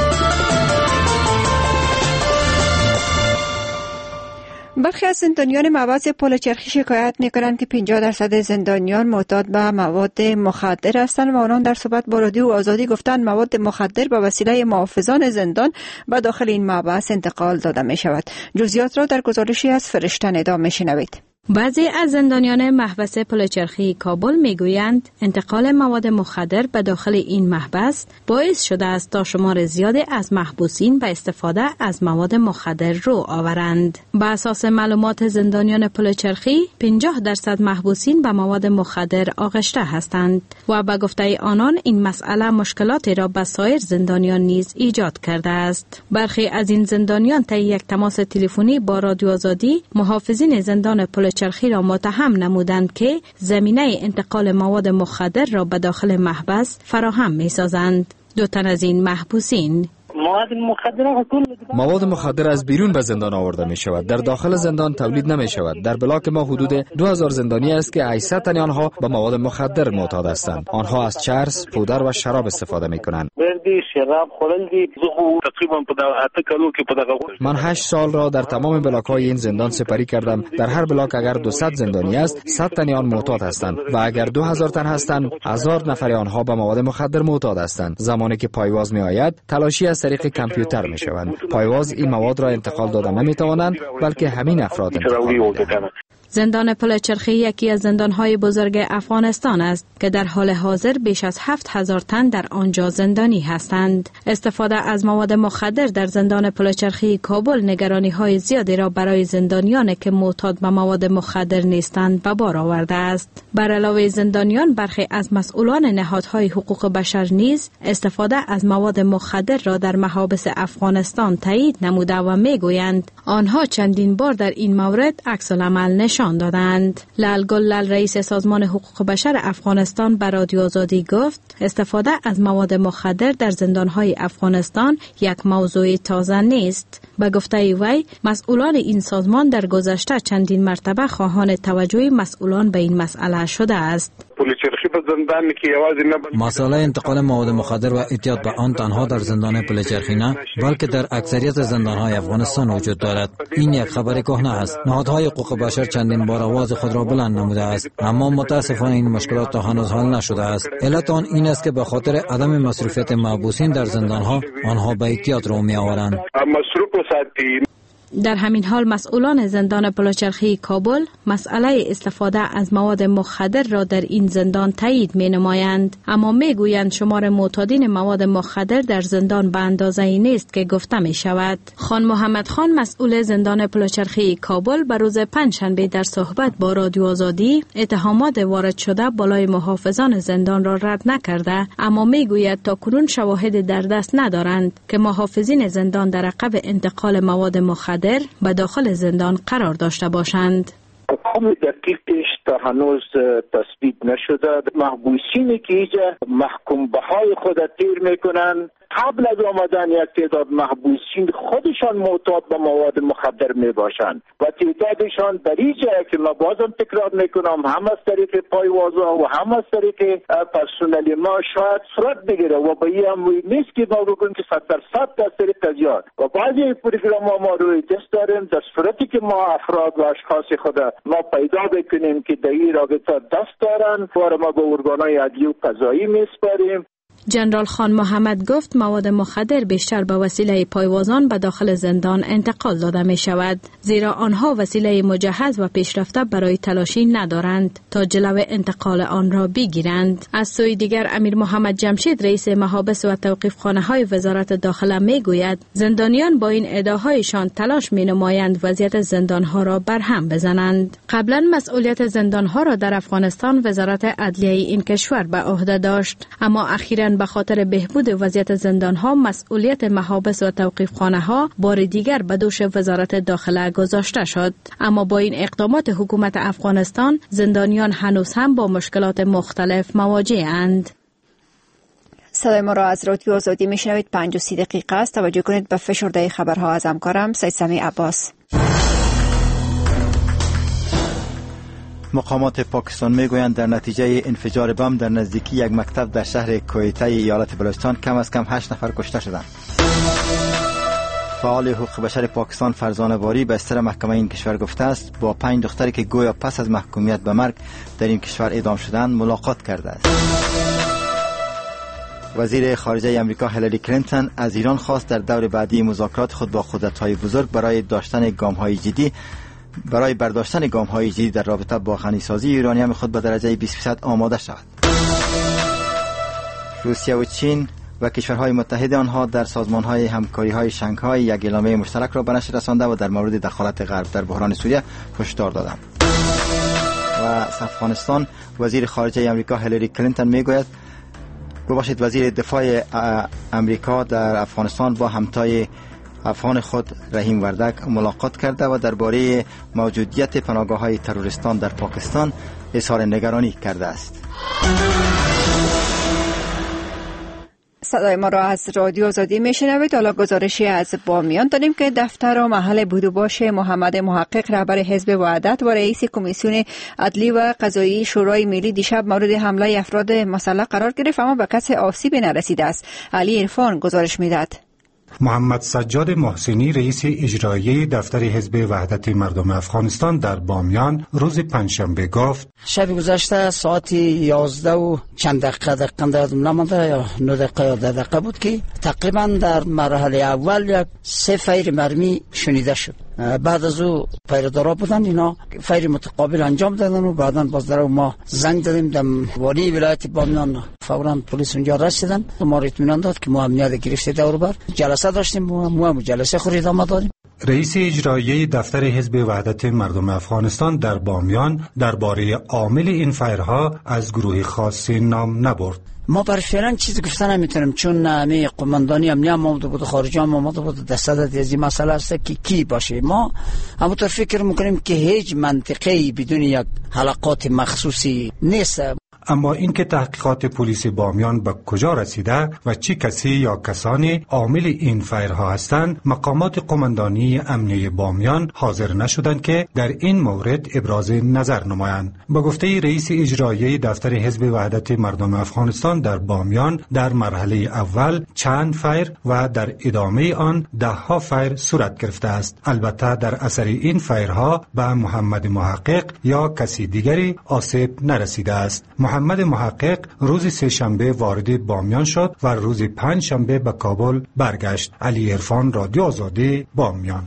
برخی از زندانیان محبس پل چرخی شکایت می‌کنند که 50% زندانیان معتاد به مواد مخدر هستند و آنان در صحبت با رادیو آزادی گفتند مواد مخدر به وسیله محافظان زندان به داخل این محبس انتقال داده می‌شود. جزئیات را در گزارشی از فرشته ندا می‌شنوید. بعضی از زندانیان محبس پل چرخی کابل میگویند انتقال مواد مخدر به داخل این محبس باعث شده است تا شمار زیادی از محبوسین به استفاده از مواد مخدر رو آورند. بر اساس معلومات زندانیان پل چرخی 50% محبوسین به مواد مخدر آغشته هستند و به گفته آنان این مسئله مشکلاتی را به سایر زندانیان نیز ایجاد کرده است. برخی از این زندانیان طی یک تماس تلفنی با رادیو آزادی محافظین زندان پل چرخی را متهم نمودند که زمینه انتقال مواد مخدر را به داخل محبس فراهم می‌سازند. 2 تن از این محبوسین مواد مخدر از بیرون به زندان آورده می شود، در داخل زندان تولید نمی شود. در بلاک ما حدود 2000 زندانی است که 800 تن آنها به مواد مخدر معتاد هستند. آنها از چرس، پودر و شراب استفاده می کنند. من 8 سال را در تمام بلاک های این زندان سپری کردم. در هر بلاک اگر 200 زندانی است، 100 تن آن معتاد هستند و اگر 2000 تن هستند، 1000 نفر آنها به مواد مخدر معتاد هستند. زمانی که پایواز می آید، تلاشی از طریق کامپیوتر می شوند. پایواز این مواد را انتقال داده نمی توانند، بلکه همین افراد انتقال می دهند. زندان پل چرخی یکی از زندان‌های بزرگ افغانستان است که در حال حاضر بیش از 7000 تن در آنجا زندانی هستند. استفاده از مواد مخدر در زندان پل چرخی کابل نگرانی‌های زیادی را برای زندانیان که معتاد به مواد مخدر نیستند به بار آورده است. بر علاوه زندانیان، برخی از مسئولان نهادهای حقوق بشر نیز استفاده از مواد مخدر را در محابس افغانستان تایید نموده و میگویند آنها چندین بار در این مورد عکس‌العمل نشان دادند. لال گلال رئیس سازمان حقوق بشر افغانستان به رادیو آزادی گفت استفاده از مواد مخدر در زندان‌های افغانستان یک موضوع تازه نیست. به گفته وی مسئولان این سازمان در گذشته چندین مرتبه خواهان توجه مسئولان به این مسئله شده است. مسئله انتقال مواد مخدر و اعتیاد به آن تنها در زندان پل چرخی نه، بلکه در اکثریت زندان‌های افغانستان وجود دارد. این یک خبر کهنه است. نهادهای حقوق بشر چندین بار آواز خود را بلند نموده است، اما متاسفانه این مشکلات تا هنوز حل نشده است. علت آن این است که به خاطر عدم مصروفیت محبوسین در زندان‌ها آنها به اعتیاد رو می‌آورند. در همین حال مسئولان زندان پل چرخی کابل مسئله استفاده از مواد مخدر را در این زندان تایید می نمایند، اما می گویند شمار معتادین مواد مخدر در زندان به اندازه ای نیست که گفته می شود. خان محمد خان مسئول زندان پل چرخی کابل به روز پنجشنبه در صحبت با رادیو آزادی اتهامات وارد شده بالای محافظان زندان را رد نکرده، اما می گوید تا کنون شواهد در دست ندارند که محافظین زندان در عقب انتقال مواد مخدر به داخل زندان قرار داشته باشند. ارقام دقیقش تا هنوز تثبیت نشده. محبوسینی که اینجا محکوم بهای خود تیر میکنن، قبل از آمدن یک تعداد محبوسین خودشان معتاد به مواد مخدر می باشند و تعدادشان در این جایی که ما بازم تکرار میکنم هم از طریق پایوازا و هم از طریق پرسنل ما شاید صورت بگیره و به این هم نیست که ما بگویم که 100% از طریق تزیان و بعضی پروگرام ما روی دست داریم. در صورتی که ما افراد و اشخاص خود ما پیدا بکنیم که در این رابطه دست دارن و ما به ارگانهای عدلی و قضایی میسپاریم. جنرال خان محمد گفت مواد مخدر بیشتر به وسیله پایوازان به داخل زندان انتقال داده می شود، زیرا آنها وسیله مجهز و پیشرفته برای تلاشی ندارند تا جلو انتقال آن را بگیرند. از سوی دیگر امیر محمد جمشید رئیس محابس و توقیفخانه های وزارت داخله می گوید زندانیان با این ادعاهایشان تلاش می نمایند وضعیت زندان ها را برهم بزنند. قبلا مسئولیت زندان ها را در افغانستان وزارت عدلیه این کشور به عهده داشت، اما اخیراً به خاطر بهبود وضعیت زندان‌ها مسئولیت محابس و توقیفخانه‌ها بار دیگر به دوش وزارت داخله گذاشته شد. اما با این اقدامات حکومت افغانستان زندانیان هنوز هم با مشکلات مختلف مواجه‌اند. صدای ما را از رادیو آزادی میشنوید. 5:30 دقیقه است. توجه کنید به فشرده خبرها از همکارم سید سمیع عباس. مقامات پاکستان میگویند در نتیجه انفجار بم در نزدیکی یک مکتب در شهر کویته ایالت بلوچستان کم از کم 8 نفر کشته شدند. فعال حقوق بشر پاکستان فرزانه واری به استر محکمه این کشور گفته است با 5 دختری که گویا پس از محکومیت به مرگ در این کشور اعدام شدند ملاقات کرده است. وزیر خارجه امریکا هیلاری کلینتون از ایران خواست در دور بعدی مذاکرات خود با قدرت‌های بزرگ برای برداشتن گام‌های جدی در رابطه با غنیسازی یورانیم خود به درجه 20% آماده شود. روسیه و چین و کشورهای متحد آنها در سازمان‌های همکاری‌های شانگهای یک اعلامیه مشترک را به نشر رسانده و در مورد دخالت غرب در بحران سوریه هشدار دادند. و از افغانستان وزیر خارجه امریکا هیلاری کلینتون میگوید وزیر دفاع امریکا در افغانستان با همتای افغان خود رحیم وردک ملاقات کرده و درباره موجودیت پناهگاه‌های تروریستان در پاکستان اظهار نگرانی کرده است. صدای ما را از رادیو آزادی میشنوید. حالا گزارشی از بامیان داریم که دفتر و محل بود و باش محمد محقق رهبر حزب وحدت و رئیس کمیسیون عدلی و قضایی شورای ملی دیشب مورد حمله افراد مسلح قرار گرفت، اما به کسی آسیبی نرسیده است. علی عرفان گزارش میداد. محمد سجاد محسنی رئیس اجرایی دفتر حزب وحدت مردم افغانستان در بامیان روز پنجشنبه گفت شب گذشته ساعت 11 و چند دقیقه نمانده یا 9 دقیقه یا 10 دقیقه بود که تقریبا در مرحله اول یک 3 فیر مرمی شنیده شد. بعد از او پیره‌دارا بودن، اینا فیر متقابل انجام دادن و بعداً باز در ما زنگ دادیم دم والی ولایت بامیان، فوراً پلیس اونجا رسیدن و ما اطمینان داد که ما امنیت گرفته دور بر جلسه داشتیم، ما جلسه خورید آمد دادیم. رئیس اجرایی دفتر حزب وحدت مردم افغانستان در بامیان درباره عامل این فیرها از گروه خاصی نام نبرد. ما برای فعلا چیزی گفتن نمیتونیم، چون همه قماندانی امنیت هم آمده بود، خارجی هم آمده بود، دستت از این مسئله است که کی باشه. ما همونطور فکر میکنیم که هیچ منطقه‌ای بدون یک حلقات مخصوصی نیست. اما اینکه تحقیقات پلیس بامیان به کجا رسیده و چه کسی یا کسانی عامل این فیرها هستند، مقامات قماندانی امنیه بامیان حاضر نشدند که در این مورد ابراز نظر نمایند. به گفته رئیس اجرایی دفتر حزب وحدت مردم افغانستان در بامیان در مرحله اول چند فیر و در ادامه آن 10 فیر صورت گرفته است. البته در اثر این فیرها به محمد محقق یا کسی دیگری آسیب نرسیده است. محمد محقق روز سه‌شنبه وارد بامیان شد و روز پنجشنبه به کابل برگشت. علی عرفان، رادیو آزادی، بامیان.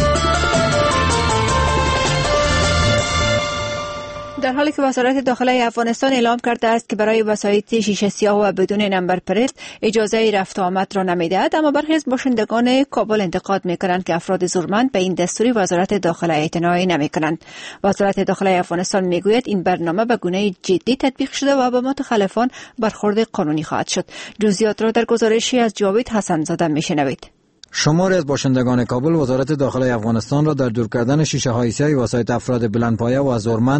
در حالی که وزارت داخله افغانستان اعلام کرده است که برای وسایط شیشه سیاه و بدون نمبر پلیت اجازه رفت و آمد را نمیدهد، اما برخی از باشندگان کابل انتقاد میکنند که افراد زورمند به این دستوری وزارت داخله اعتنا نمیکنند. وزارت داخله افغانستان میگوید این برنامه به گونه جدی تطبیق شده و به متخلفان برخورد قانونی خواهد شد. جزئیات را در گزارشی از جاوید حسن‌زاده میشنوید. شماری از باشندگان کابل وزارت داخله افغانستان را در دور کردن شیشه های سیاه وسایط افراد بلندپایه و زورمند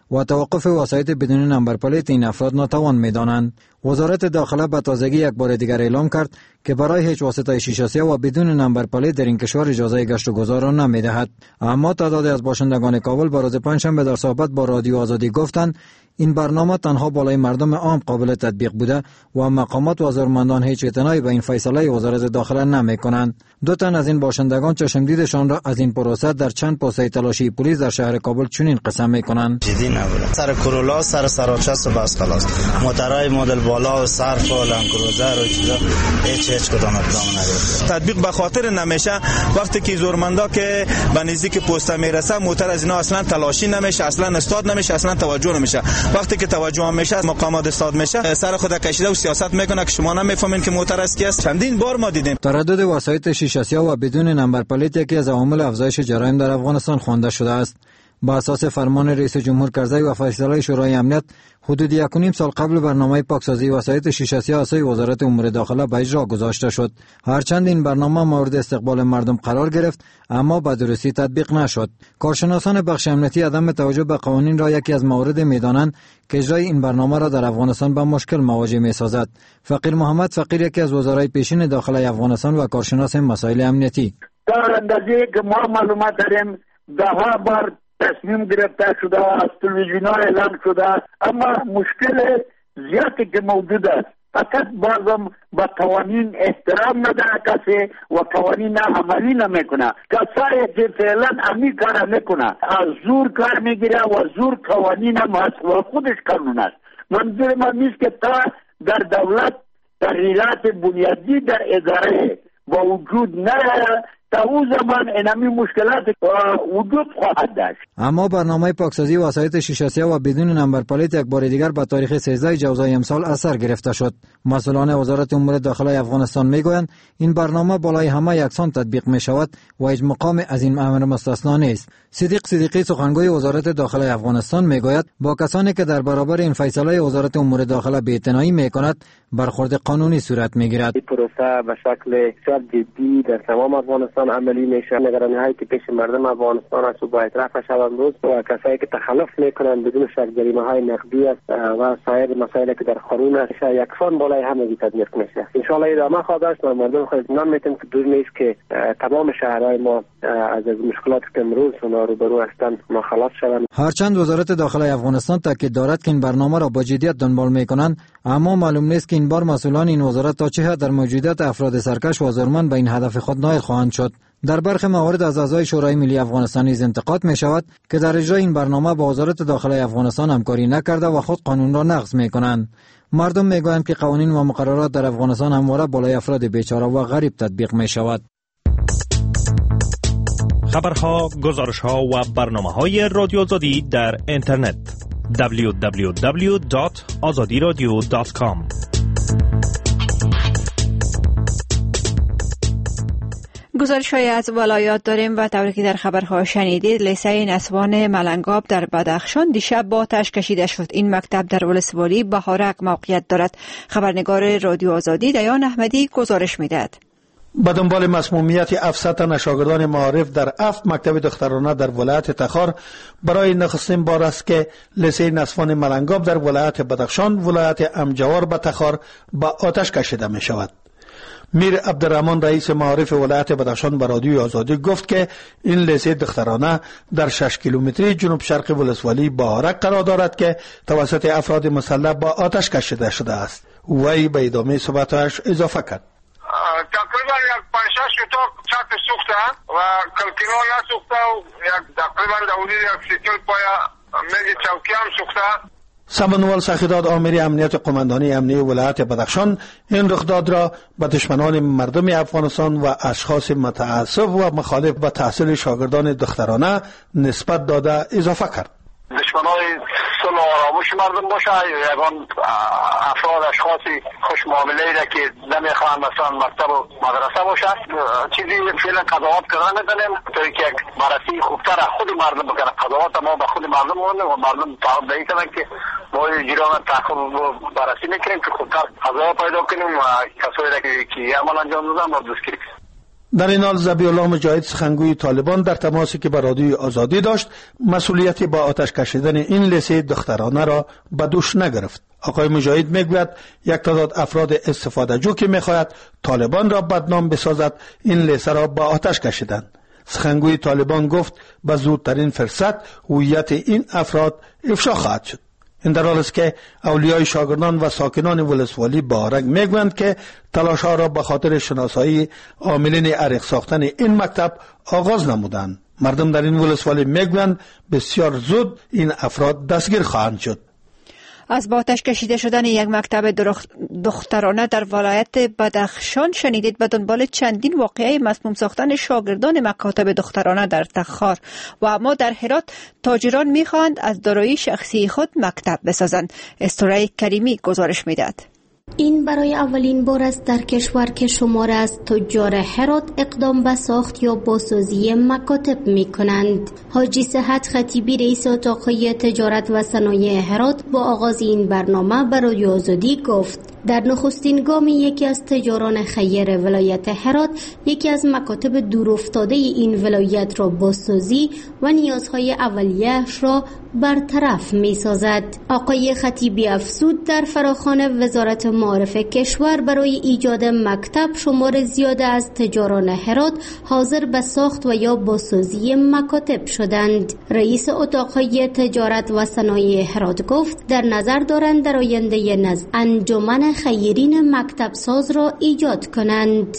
و توقف وسایط بدون نمبر پلیت این افراد ناتوان می‌دانند. وزارت داخله به تازگی یک بار دیگر اعلام کرد که برای هیچ واسطه شیشه سیاه و بدون نمبر پلیت در این کشور اجازه گشت و گذار را نمی‌دهد. اما تعدادی از باشندگان کابل به روز پنجشنبه در صحبت با رادیو آزادی گفتند این برنامه تنها بالای مردم عام قابل تطبیق بوده و مقامات و هنرمندان هیچ اعتنایی به این فیصله وزارت داخله نمی‌کنند. دو تن از این باشندگان چشمدیدشان را از این پروسه در چند پوسته تلاشی پلیس در شهر کابل چنین قسم می‌کنند. جدی نبوده. سر کرولا سر سراچست و بس خلاص. موتورای مدل بالا و صرف و لانکروزر و چیزا هیچ کدام اقدام نگرفته. تطبیق به خاطر نمیشه وقتی که زورمندا که به نزدیک پست میرسه موتور از اینا اصلا تلاشی نمیشه، اصلا استاد نمیشه، اصلا توجه نمیشه. وقتی که توجه میشه مقامات استاد میشه سر خود کشیده و سیاست میکنه که شما نمیفهمین که موتور است کی است. چندین بار ما دیدیم. تردد وسایط شیشه سیاه و بدون نمبر پلیت یکی از عوامل افزایش جرایم در افغانستان خوانده شده است. با اساس فرمان رئیس جمهور کرزی و فیصله شورای امنیت حدود 1.5 سال قبل برنامه پاکسازی وسایط شیشه سیاه از وزارت امور داخله به اجرا گذاشته شد. هرچند این برنامه مورد استقبال مردم قرار گرفت اما به درستی تطبیق نشد. کارشناسان بخش امنیتی عدم توجه به قوانین را یکی از موارد می‌دانند که اجرای این برنامه را در افغانستان با مشکل مواجه می‌سازد. فقیر محمد فقیر یکی از وزرای پیشین داخله افغانستان و کارشناس مسائل امنیتی در اندازه که ما معلومات داریم ده بار تصمیم گرفته شده از تلویزیون‌ها اعلام شده اما مشکل زیادی که موجود است فقط بازم با قوانین احترام نداره کسی و قوانین عملی نمیکنه. کسایی که فعلا امی کار میکنه از زور کار میگیره و زور قوانین هم هست و خودش قانون است. منظور من نیست که تا در دولت تغییرات بنیادی در اداره با وجود نره تا او زمان اینمی مشکلات وجود خواهد داشت. اما برنامه پاکسازی وسایط شیشه سیاه و بدون نمبر پلیت یک بار دیگر به تاریخ 13 جوزای امسال اثر گرفته شد. مسئولان وزارت امور داخله افغانستان میگویند این برنامه بالای همه یکسان تطبیق می شود و هیچ مقام از این امر مستثنا نیست. صدیق صدیقی سخنگوی وزارت داخله افغانستان میگوید با کسانی که در برابر این فیصله وزارت امور داخله بی‌اعتنایی میکند برخورد قانونی صورت میگیرد. این پروسه به شکل جدی در تمام افغانستان عملی میشه. نگرانی‌هایی که پیش مردم افغانستان است و باید رفع شود و کسایی که تخلف میکنند بدون شک جریمه‌های نقدی است و سایر مسائلی که در قانون است یکسان بالای همه تطبیق میشه. ان شاء الله ادامه خواهد داشت و مردم خود اطمینان میتونن که دور نیست که تمام شهرهای ما از مشکلاتی که امروز روبرو هستند ما خلاص شوند. هرچند وزارت داخله افغانستان تاکید دارد که این برنامه را با جدیت دنبال میکنند اما معلوم نیست که این بار مسئولان این وزارت تا چه حد در موجودیت افراد سرکش و زورمند به این هدف خود نائل خواهند شد. در برخی موارد از اعضای شورای ملی افغانستان نیز انتقاد می شود که در اجرای این برنامه با وزارت داخله افغانستان همکاری نکرده و خود قانون را نقض می کنند. مردم می گویند که قوانین و مقررات در افغانستان همواره بالای افراد بیچاره و غریب تطبیق می شود. خبرها، گزارشها و برنامه‌های رادیو آزادی در اینترنت www.azadiradio.com. گزارش‌های از ولایات داریم و طوری که در خبرها شنیدید لیسه نسوان ملنگاب در بدخشان دیشب با آتش کشیده شد. این مکتب در ولسوالی بهارک موقعیت دارد. خبرنگار رادیو آزادی دیان احمدی گزارش می‌دهد. به دنبال مسمومیت 700 تن شاگردان معارف در 7 مکتب دخترانه در ولایت تخار برای نخستین بار است که لیسه نسوان ملنگاب در ولایت بدخشان ولایت امجوار به تخار با آتش کشیده می شود. میر عبدالرحمن رئیس معارف ولایت بدخشان به رادیوی آزادی گفت که این لیسه دخترانه در 6 کیلومتری جنوب شرق ولسوالی بهارک قرار دارد که توسط افراد مسلح با آتش کشیده شده است. وی به ادامه صحبتش اضافه کرد. تقریبا یک 5-6 اتاق چت سوخته و کلکینا نسوخته و تقریبا دولی یک سیکل پایا میز چوکی هم سوخته. سمنوال سخیداد آمری امنیت قماندانی امنی ولایت بدخشان این رخداد را به دشمنان مردم افغانستان و اشخاص متعصب و مخالف به تحصیل شاگردان دخترانه نسبت داده اضافه کرد. دشمنای صلح و آرامش مردم باشه، یگان افراد اشخاصی خوش معامله ای که نمیخوان مثلا مکتب و مدرسه باشه، چیزی فعلا قضاوت کردن نداریم توی که یک بررسی خوبتر خود مردم بکنه. قضاوت ما به خود مردم مونه و مردم تعهد دهی کنن که ما جریان تحقیق و بررسی میکنیم که خوبتر قضاوت پیدا کنیم و کسایی که عمل انجام دادن ما دستگیری کنیم. در این حال ذبیح‌الله مجاهد سخنگوی طالبان در تماسی که با رادیوی آزادی داشت مسئولیتی با آتش کشیدن این لیسه دخترانه را به دوش نگرفت. آقای مجاهد میگوید یک تعداد افراد استفاده جو که میخواهد طالبان را بدنام بسازد این لیسه را با آتش کشیدند. سخنگوی طالبان گفت به زودترین فرصت هویت این افراد افشا خواهد شد. این در حال است که اولیای شاگردان و ساکنان ولسوالی بارک میگویند که تلاش‌ها را به خاطر شناسایی عاملین عریق ساختن این مکتب آغاز نمودند. مردم در این ولسوالی میگویند بسیار زود این افراد دستگیر خواهند شد. از با آتش کشیده شدن یک مکتب دخترانه در ولایت بدخشان شنیدید. به دنبال چندین واقعه مسموم ساختن شاگردان مکاتب دخترانه در تخار و اما در هرات تاجران میخواهند از دارایی شخصی خود مکتب بسازند. استوره کریمی گزارش میدهد. این برای اولین بار است در کشور که شمار از تجار هرات اقدام به ساخت یا بازسازی مکاتب می کنند. حاجی صحت خطیبی رئیس اتاق تجارت و صنایع هرات با آغاز این برنامه به رادیو آزادی گفت در نخستین گام یکی از تجاران خیر ولایت هرات یکی از مکاتب دورافتاده این ولایت را بازسازی و نیازهای اولیه‌اش را برطرف می سازد. آقای خطیبی افزود در فراخوان وزارت معارف کشور برای ایجاد مکتب شمار زیاد از تجاران هرات حاضر به ساخت و یا بازسازی مکاتب شدند. رئیس اتاقهای تجارت و صنایع هرات گفت در نظر دارند در آینده انجمن خیرین مکتب ساز را ایجاد کنند.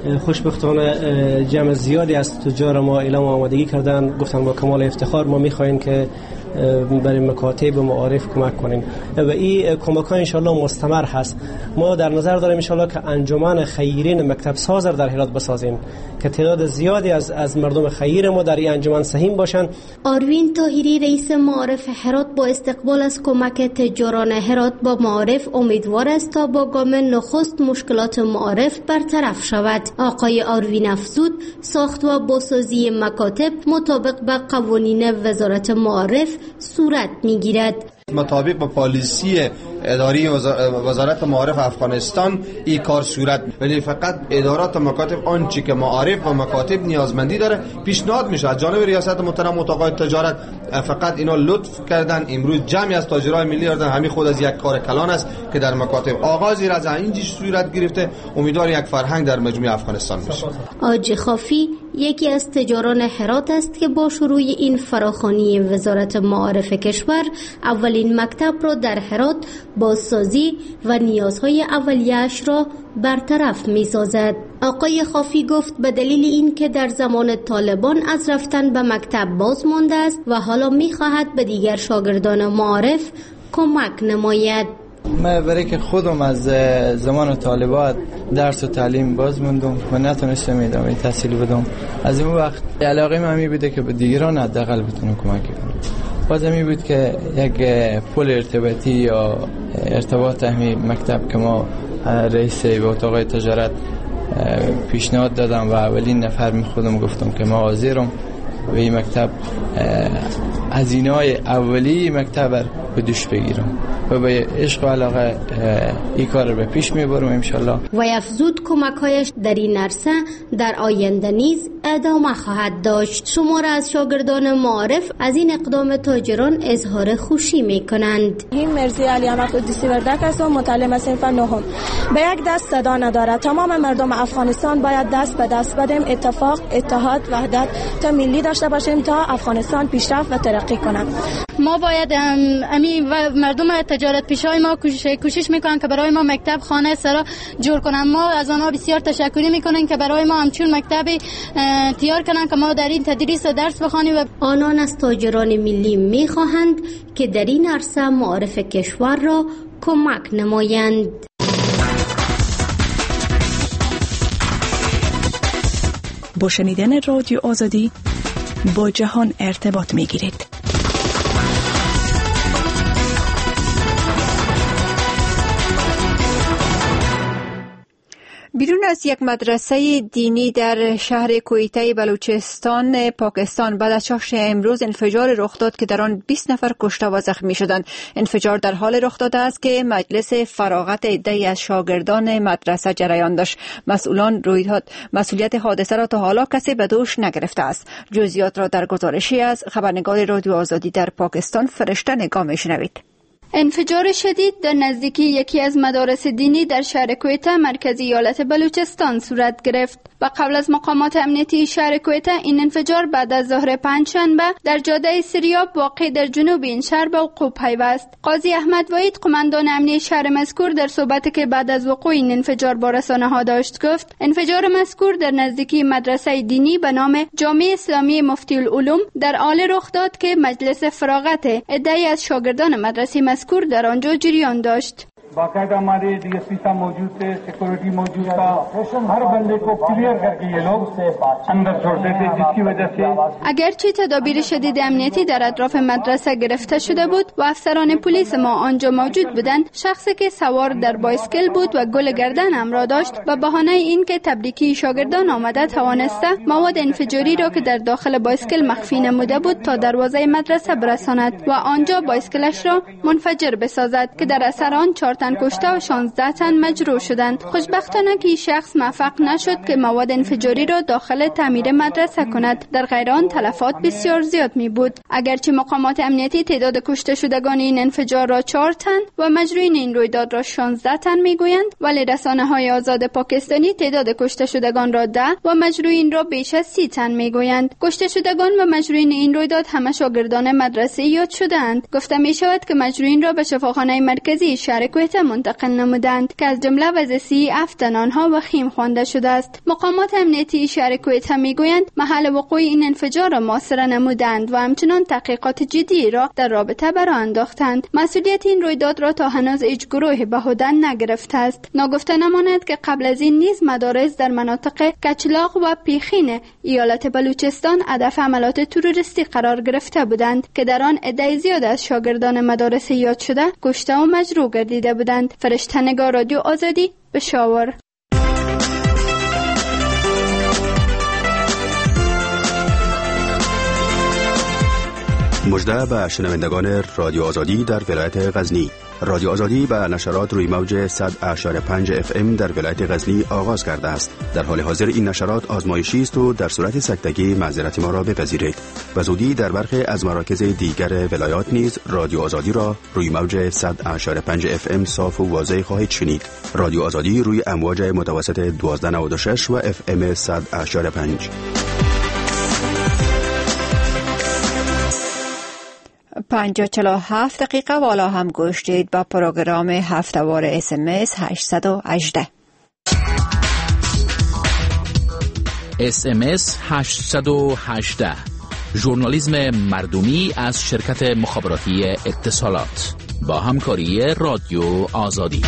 خوشبختانه جمع زیادی از تجار ما اعلام آمادگی کردن، گفتن با کمال افتخار ما می‌خوایم که برای مکاتب و معارف کمک کنیم و این کمک ها انشالله مستمر هست. ما در نظر داریم انشالله که انجمن خیرین مکتب ساز در هرات بسازیم که تعداد زیادی از مردم خیر ما در این انجمن سهیم باشند. آروین طاهری رئیس معارف هرات با استقبال از کمک تجاران هرات با معارف امیدوار است تا با گام نخست مشکلات معارف برطرف شود. آقای آروین افزود ساخت و بازسازی مکاتب مطابق با قوانین وزارت معارف صورت میگیرد. مطابق با پالیسی اداری وزارت معارف افغانستان این کار صورت، ولی فقط ادارات مکاتب آنچه که معارف و مکاتب نیازمندی داره پیشنهاد میشه از جانب ریاست محترم اتاق تجارت. فقط اینا لطف کردن امروز جمعی از تاجرای ملی دادن، همین خود از یک کار کلان است که در مکاتب آغازی را از اینجا صورت گرفته. امیدوار یک فرهنگ در مجموع افغانستان بشه. آج خافی یکی از تجاران هرات است که با شروع این فراخوانی وزارت معارف کشور اولین مکتب را در هرات بازسازی و نیازهای اولیه‌اش را برطرف می‌سازد. آقای خافی گفت به دلیل این که در زمان طالبان از رفتن به مکتب باز مانده است و حالا می‌خواهد به دیگر شاگردان معارف کمک نماید. من برای که خودم از زمان طالبات درس و تعلیم باز موندم و نتونستم ادامه تحصیل بدم، از این وقت علاقه من می بوده که به دیگران حداقل بتونم کمک کنم. بازم می بود که یک پل ارتباطی یا ارتباط همین مکتب که ما رئیس و اتاق تجارت پیشنهاد دادم و اولین نفر می خودم گفتم که ما حاضرم و این مکتب هزینه‌های اولیه مکتب به دوش بگیرم و به عشق و علاقه این کار رو به پیش میبرم انشالله. و افزود کمک‌هایش در این عرصه در آینده نیز ادامه خواهد داشت. شمار از شاگردان معارف از این اقدام تاجران اظهار خوشی میکنند. این مرزی علی احمد قدسی وردک است و متعلم صنف نهم. به یک دست صدا ندارد. تمام مردم افغانستان باید دست به دست بدیم، اتفاق، اتحاد، وحدت تا ملی داشته باشیم تا افغانستان پیشرفت و ترقی کند. ما باید مردم تجارت پیشای ما کوشش میکنن که برای ما مکتب خانه سرا جور کنن. ما از آنها بسیار تشکری میکنیم که برای ما همچون مکتبی تیار کنن که ما در این تدریس و درس بخوانیم. آنان از تاجران ملی میخواهند که در این عرصه معارف کشور را کمک نمایند. با شنیدن رادیو آزادی با جهان ارتباط میگیرید. بیرون از یک مدرسه دینی در شهر کویته بلوچستان پاکستان بعد از چهارشنبه امروز انفجار رخ داد که در آن 20 نفر کشته و زخمی شدند. انفجار در حال رخ داده است که مجلس فراغت عده‌ای از شاگردان مدرسه جریان داشت. مسئولیت حادثه را تا حالا کسی به دوش نگرفته است. جزئیات را در گزارشی از خبرنگار رادیو آزادی در پاکستان فرشته نگاه می‌شنوید. انفجار شدید در نزدیکی یکی از مدارس دینی در شهر کویته مرکزی ایالت بلوچستان صورت گرفت. و قبل از مقامات امنیتی شهر کویته این انفجار بعد از ظهر پنجشنبه در جاده سریاب واقع در جنوب این شهر به وقوع پیوست. قاضی احمد وحید قماندان امنیتی شهر مذکور در صحبتی که بعد از وقوع این انفجار با رسانه‌ها داشت گفت انفجار مذکور در نزدیکی مدرسه دینی به نام جامع اسلامی مفتی العلوم در حال رخ داد که مجلس فراغت عده‌ای از شاگردان مدرسه مذکور در آنجا جریان داشت. باقاعدہ ہمارے ڈی ایس پی صاحب موجود تھے, سیکورٹی موجود تھا, ہر بندے کو کلیئر کر کے یہ لوگ اندر چھوڑتے تھے جس کی وجہ سے اگرچه تدابیر شدید امنیتی در اطراف مدرسه گرفته شده بود و افسران پلیس ما آنجا موجود بودند، شخصی که سوار در بایسکل بود و گل گردن همراه داشت و بهانه این که تبریکی شاگردان آمده توانسته مواد انفجاری را که در داخل بایسکل مخفی نموده بود تا دروازه مدرسه برساند و آنجا بایسکلش را منفجر بسازد که در اثر آن 4 تن کشته و 16 تن مجروح شدند. خوشبختانه که شخص موفق نشد که مواد انفجاری را داخل تعمیر مدرسه کند، در غیر آن تلفات بسیار زیاد می بود. اگرچه مقامات امنیتی تعداد کشته شدگان این انفجار را 4 تن و مجروحین این رویداد را 16 تن می گویند، ولی رسانه‌های آزاد پاکستانی تعداد کشته شدگان را 10 و مجروحین را بیش از 30 تن می گویند. کشته شدگان و مجروحین این رویداد همه شاگردان مدرسه یاد شدند. گفته می شود که مجروحین را به شفاخانه مرکزی شهر کویته منتقل نمودند که از جمله وضعی 7 تن آنها وخیم خوانده شده است. مقامات امنیتی شهر کویته میگویند محل وقوع این انفجار را محاصره نمودند و همچنان تحقیقات جدی را در رابطه برآ انداختند. مسئولیت این رویداد را تا هنوز هیچ گروه به عهده نگرفته است. ناگفته نماند که قبل از این نیز مدارس در مناطق کچلاق و پیخین ایالت بلوچستان هدف عملیات تروریستی قرار گرفته بودند که در آن عده زیاد از شاگردان مدارس یاد شده کشته و مجروح گردیده بودند. فرشته نگار، رادیو آزادی، پشاور. مژده به شنوندگان رادیو آزادی در ولایت غزنی. رادیو آزادی به نشرات روی موج 100.5 FM در ولایت غزنی آغاز کرده است. در حال حاضر این نشرات آزمایشی است و در صورت سکتگی معذرت ما را بپذیرید. به زودی در برخی از مراکز دیگر ولایات نیز رادیو آزادی را روی موج 100.5 FM صاف و واضح خواهید شنید. رادیو آزادی روی امواج متوسط 1296 و FM 100.5. 5:47 دقیقه و حالا هم گوش دید با پروگرام هفته‌وار SMS 818. SMS 818 ژورنالیسم مردمی از شرکت مخابراتی اتصالات با همکاری رادیو آزادی.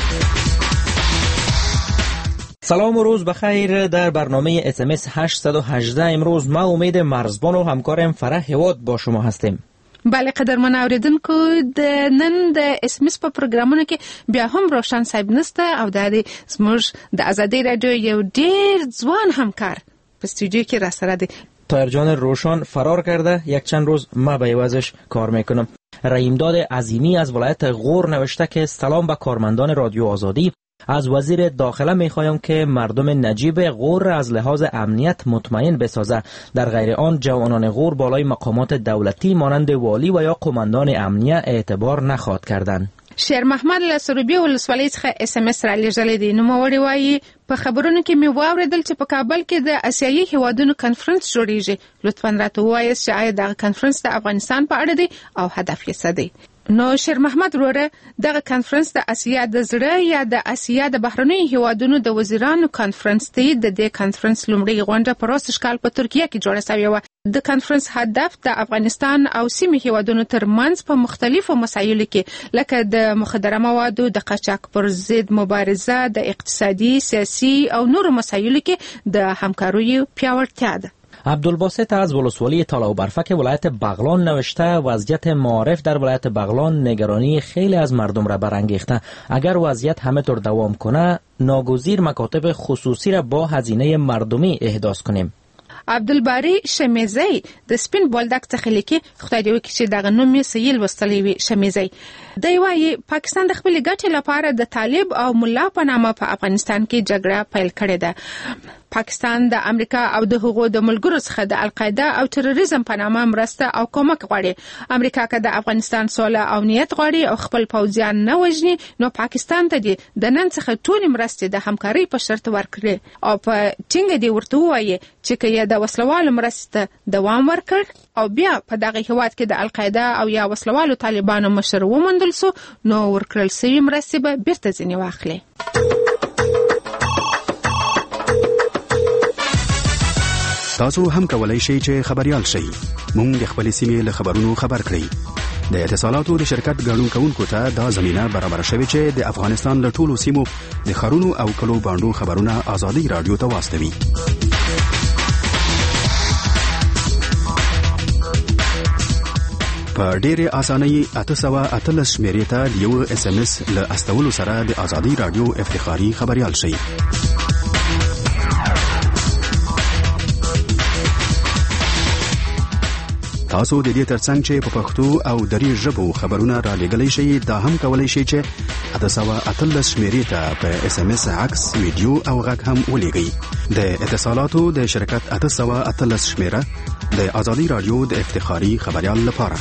سلام و روز بخیر. در برنامه SMS 818 امروز ما امید مرزبان و همکارم فرح هواد با شما هستیم. بله قدرمن اوریدونکو، نن د اسمس په پروګرامونو کې بیا هم روشن صاحب نسته او د زموږ د ازادي رادیو یو ډیر ځوان همکار په استودیو کې را سره دی. طاهر جان روشن فرار کرده، یک چند روز ما به عوضش کار میکنم. رحیمداد عظیمی از ولایت غور نوشته که سلام به کارمندان رادیو آزادی. از وزیر داخله میخوایم که مردم نجیب غور از لحاظ امنیت مطمئن بسازه. در غیر آن جوانان غور بالای مقامات دولتی مانند والی و یا قماندان امنیه اعتبار نخواهد کردند. شیر محمد له سروبي ولسوالۍ څخه SMS را لېږلی دی. نوموړی وایي په خبرونو کې مې واورېدل چې په کابل کې د اسیایي هیوادونو کنفرانس جوړیږي. لطفاً راته ووایاست چې آیا دغه کنفرانس د افغانستان په اړه دی او هدف یې څه دی؟ نو شیر محمد وروره، دغه کنفرانس د اسیا د زړه یا د اسیا د بهرنیو هیوادونو د وزیرانو کنفرانس دی. د دې کنفرانس لومړۍ غونډه په راستش کال په ترکیه کې جوړه شوې وه. د کنفرانس هدف د افغانستان او سیمې هیوادونو ترمنځ په مختلفو مسایلو کې لکه د مخدره موادو د قاچاق پر ضد مبارزه، د اقتصادي، سیاسي او نورو مسایلو کې د همکاریو پیاوړتیا ده. عبدالباسط از ولسوالی تالا و برفک ولایت بغلان نوشته وضعیت معارف در ولایت بغلان نگرانی خیلی از مردم را برانگیخته. اگر وضعیت همه طور دوام کنه ناگزیر مکاتب خصوصی را با هزینه مردمی احداث کنیم. عبدالباری شمیزی د سپین بولدک څخه لیکي خدای دې وکړي چې دغه نوم یې صحیح لوستلی وي. شمیزی دی وایي پاکستان د خپلې ګټې لپاره د طالب او ملا په نامه په افغانستان کې جګړه پیل کړې ده. پاکستان د امریکا او د هغو د ملګرو څخه د القاعده او تروریزم په نامه مرسته او کومک غواړي. امریکا که د افغانستان سوله او نیت غواړي او خپل پوځیان نه وژني نو پاکستان ته د نن څخه ټولې مرستې د همکارۍ په شرط ورکړي او په ټینګه دې ورته ووایي چې که یې د وسلوالو مرستې ته دوام ورکړ او بیا په دغه هیواد کې د القاعده او یا وسلوالو طالبانو مشر وموندل سو نو ورکړل سوي مرستې به بیرته ځینې واخلي. تاسو هم کولای شئ چې خبريال شئ. موږ د خپل سیمې له خبرونو خبر کړئ. د اتصالاتو د شرکت ګډون کوونکو ته دا زمينه برابر شوه چې د افغانستان له ټولو سیمو د خارونو او کلو باندو خبرونه آزادي رادیو ته واستوي. په ډېره اسانۍ 818 شمیرې ته د یو اس ام اس له استولو سره د آزادي رادیو افتخاري خبريال شئ. تاسو د دې ترڅنګ چې په پښتو او دري ژبو خبرونه را لېږلی شئ دا هم کولای شئ چې 818 شمیرې ته په اس ام اس عکس ویډیو او غږ هم ولېږئ. د اتصالاتو د شرکت 818 شمیره د آزادي رادیو د افتخاري خبريال لپاره.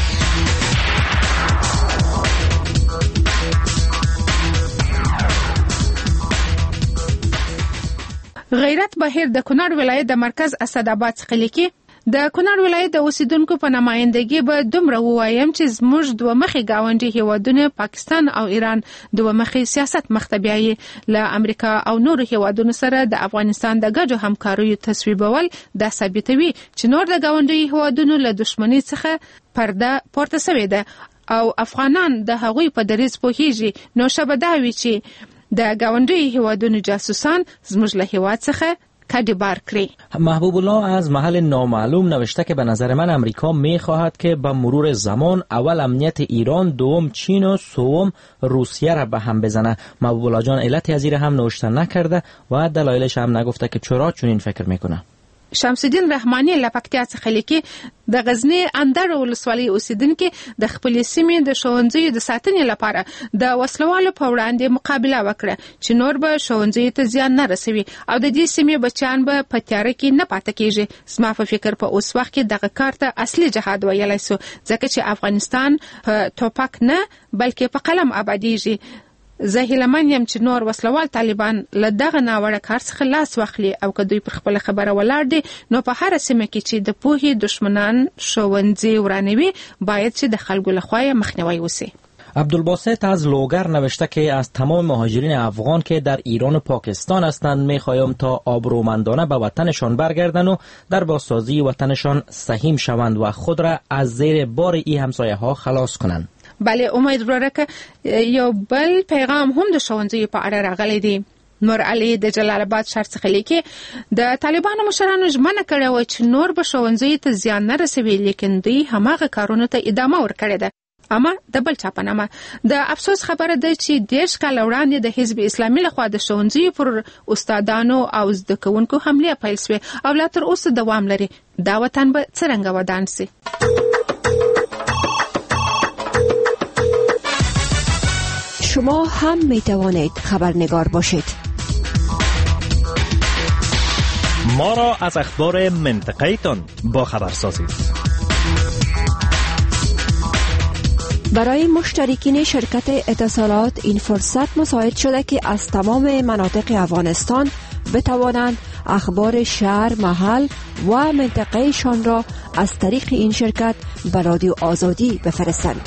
غیرت بهیر د کونړ ولایت د مرکز اسداباد څخه لیکي د کونړ ولایت د اوسیدونکو په نمائندګي به دومره ووایم چې زموږ دوه مخې گاونډي هیوادونه پاکستان او ایران دوه مخې سیاست مخته بیایي. له امریکا او نورو هیوادونو سره د افغانستان د ګډو همکاریو تصویبول دا ثابتوي چې نور د گاونډي هیوادونو له دښمنۍ څخه پرده پورته شوې ده او افغانان د هغوی په دریځ پوهیږي. نو شبه دا وي چې د گاونډي هیوادونو جاسوسان زموږ له هیواد څخه کدیبار کری. محبوب الله از محل نامعلوم نوشته که به نظر من امریکا میخواهد که با مرور زمان اول امنیت ایران، دوم چین و سوم روسیه را به هم بزنه. محبوب الله جان علتی از این هم نوشته نکرده و دلایلش هم نگفته که چرا چنین فکر میکنه. شمس الدین رحمانی له پکتیا څخه لیکي د غزنی اندر ولسوالۍ اوسیدونکو د خپل سیمې د ښوونځیو د ساتنې لپاره د وسلوالو په وړاندې مقابله وکړه چې نور به ښوونځیو ته زیان نه رسوي او د دې سیمې بچیان به په تیاره کې نه پاتې کیږي. زما په فکر په اوس وخت کې دغه کار ته اصلي جهاد ویلای سو ځکه چې افغانستان په توپک نه بلکې په قلم آبادیږي. زه هیلمن یم چې نور وسلوال طالبان له دغه ناوړه کار څخه لاس واخلي او که دوی پر خپل خبره ولاړ دي نو په هر سیمه کې چې د پوهې دشمنان ښوونځي ورانوي باید چې د خلکو لخوا مخنیوی وشي. عبدالباسط از لوگر نوشته که از تمام مهاجرین افغان که در ایران و پاکستان هستند میخوایم تا آبرومندانه به وطنشان برگردند و در بازسازی وطنشان سهیم شوند و خود را از زیر بار این همسایه ها خلاص کنند. بله امیدواره که یو بل پیغام هم د ښوونځیو په اړه راغلی دی. نور علي د جلال آباد ښار څخه لیکي د طالبانو مشرانو ژمنه کړې وه چې نور به ښوونځیو ته زیان نه رسوي لیکن دوی هماغه کارونو ته ادامه ورکړې ده. اما د بل چا په نامه د افسوس خبره ده چې 10 کال وړاندې د حزب اسلامي لخوا د ښوونځیو پر استادانو او زده کوونکو حمله پیل شوه او لا تر اوسه دوام لري. دا وطن به څرنګه ودان سي؟ شما هم می توانید خبرنگار باشید. ما را از اخبار منطقه تان با خبر سازید. برای مشترکین شرکت اتصالات این فرصت مساعد شده که از تمام مناطق افغانستان بتوانند اخبار شهر، محل و منطقه شان را از طریق این شرکت به رادیو آزادی بفرستند.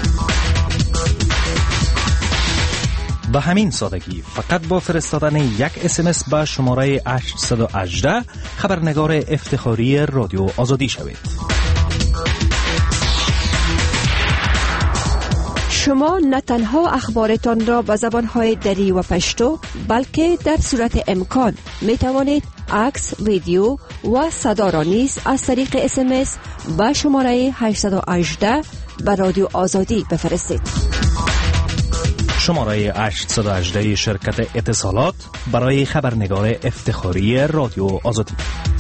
به همین سادگی فقط با فرستادن یک اسمس به شماره 818 خبرنگار افتخاری رادیو آزادی شوید. شما نه تنها اخبارتان را به زبانهای دری و پشتو بلکه در صورت امکان می توانید عکس، ویدیو و صدا را نیز از طریق SMS به شماره 818 به رادیو آزادی بفرستید. شماره 818 شرکت اتصالات برای خبرنگار افتخاری رادیو آزادی.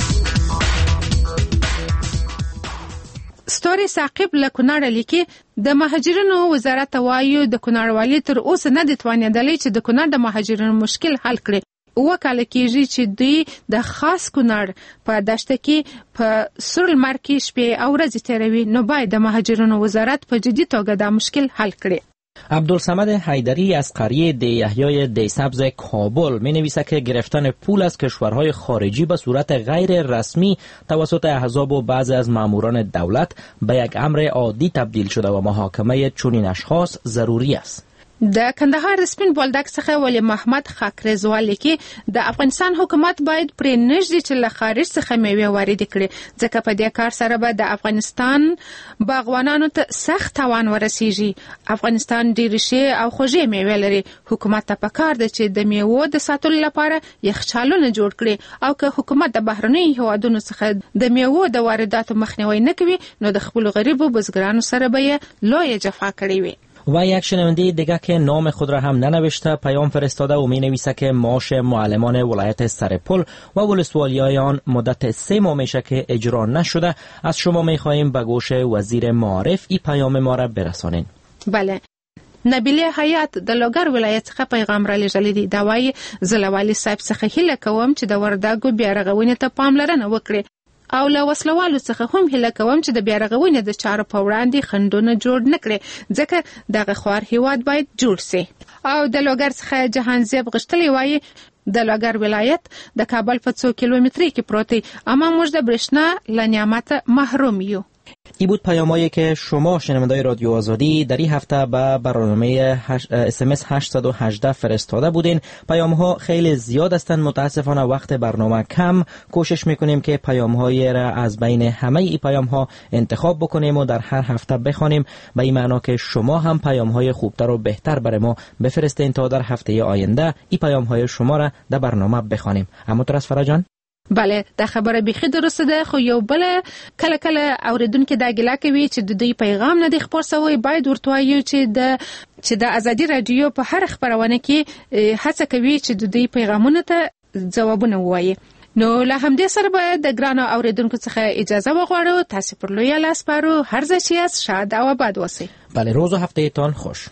ستوري ثاقب له کونړ لیکي د مهاجرینو وزارت وایي د کونړ والی تر اوسه نه د توانیدلی چې د کونړ د مهاجرینو مشکل حل کړي. وکاله کېږي چې دوی د خاص کونړ په دشته کې په سور لمر کې شپې او ورځې تیروي، نو باید د مهاجرینو وزارت په جدي توګه دا مشکل حل کړي. عبدالصمد حیدری از قریه دی یحیای دی سبز کابل می نویسد که گرفتن پول از کشورهای خارجی به صورت غیر رسمی توسط احزاب و بعضی از ماموران دولت به یک امر عادی تبدیل شده و محاکمه چنین اشخاص ضروری است. د کندهار د سپین بولدک څخه ولی محمد خاکرزوال لیکي د افغانستان حکومت باید پرې نږدې چې له خارج څخه میوه وارد کړي، ځکه په دې کار سره به د افغانستان باغوانانو ته سخت تاوان ورسیږي. افغانستان ډېرې ښې او خوږې میوې لري. حکومت ته پکار ده چې د میوو د ساتلو لپاره یخچالونه جوړ کړي، او که حکومت د بهرنیو هیوادونو څخه د میوو د وارداتو مخنیوی نه کوي، نو د خپلو غریبو بزګرانو سره به یې لویه جفا کړې وي. و یک شنونده دیگه که نام خود را هم ننوشته پیام فرستاده و می نویسه که معاش معلمان ولایت سرپل و ولسوالی آن مدت 3 ماه میشه که اجرا نشده. از شما می خواهیم به گوش وزیر معارف این پیام ما را برسانین. بله. نبیله حیات د لوګر ولایت څخه پیغام را لېږلی دی. دا وایي زه له والي صاحب څخه هیله کوم چې د وردګو بیارغونې ته پاملرنه وکړي، او له وسلوالو څخه هم هیله کوم چې د بیارغونې د چارو په وړاندې خنډونه جوړ نه کړي، ځکه دغه خوار هیواد باید جوړ سي. او د لوګر څخه جهانزیب غشتلی وایي د لوګر ولایت د کابل په 2 کیلومتری کې پروت دی، اما موږ د برېښنا له نعمت محروم یو. این بود پیامایی که شما شنوندگان رادیو آزادی در این هفته به برنامه SMS 818 فرستاده بودین. پیام‌ها خیلی زیاد هستند، متاسفانه وقت برنامه کم. کوشش میکنیم که پیام‌های را از بین همه این پیام‌ها انتخاب بکنیم و در هر هفته بخوانیم، به این معنا که شما هم پیام‌های خوبتر و بهتر برای ما بفرستین تا در هفته آینده این پیام‌های شما را در برنامه بخوانیم. اما تر از فراجان بله، دا خبره بیخي درسته ده، خو یو بل کله اوریدونکو دا ګیله کوي چې د دوی پیغام نه دی خبر سوی. باید ورته وایو چې د ازادي رادیو په هر خبرونه کې هڅه کوي چې د دوی پیغامونه ته ځوابونه ووایي. نو له همدې سره باید د ګرانو اوریدونکو څخه اجازه وغواړو. تاسو پر لوی لاس پارو، هر ځای چې یاست شاد او آباد اوسئ. بله، روز و هفته تان خوش.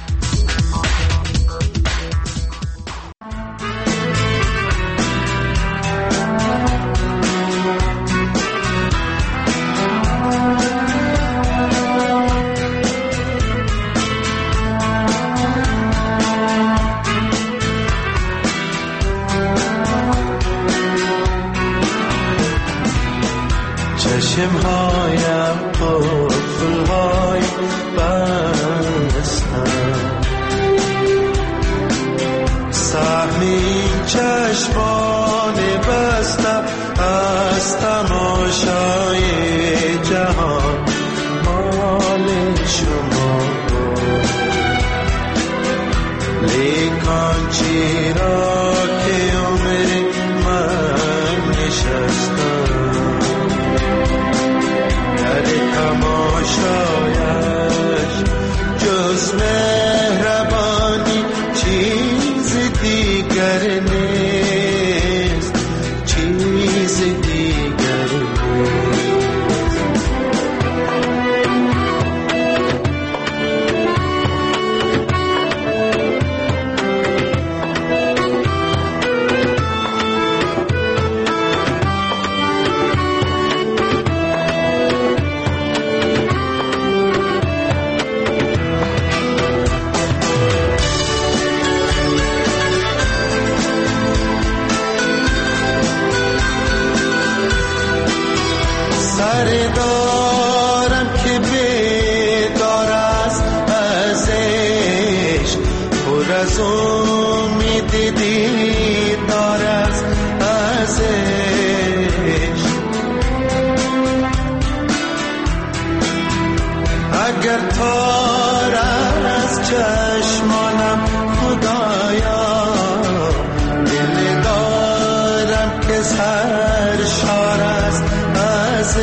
چشمهایم قفل‌های بستم، سهمی چشمان بستم از تماشای جهان مال شما. لیکن چرا که عمر من نشستم تماشایش جز مهربانی چیز دیگر نیست، چیز دیگر نیست. دارم که بیدار است از عشق، پر از امید دیدار است از عشق. اگر تار از چشمانم خدایا، دل دارم که سرشار است از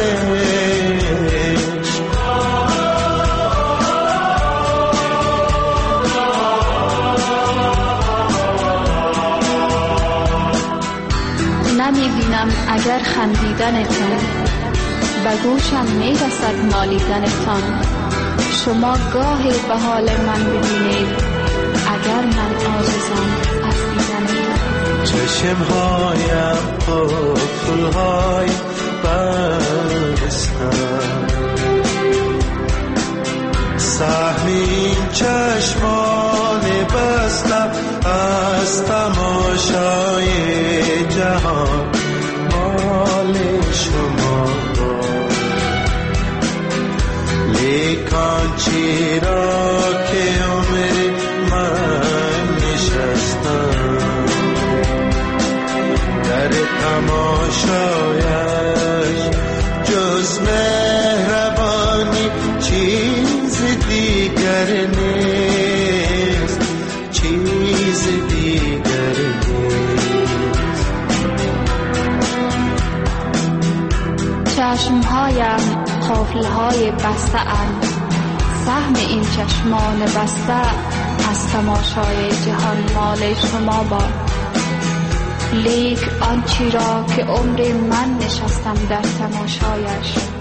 نمی‌بینم اگر خندیدنتان، به گوشم میرسد نالیدنتان. شما گاهی به حال من ببینید اگر من عاجزم از دیدنتان. چشمهایم قفل‌های بستم، سهم این چشمان بستم از تماشای جهان مال شما. لیکن چرا که عمر من نشستم در تماشایش، جز مهربانی چیز دیگر نیست، چیز دیگر نیست. چشمهایم قفل‌های بسته اند، سهم این چشمان بسته از تماشای جهان مال شما باد. لیک آنچه را که عمر من نشستم در تماشایش،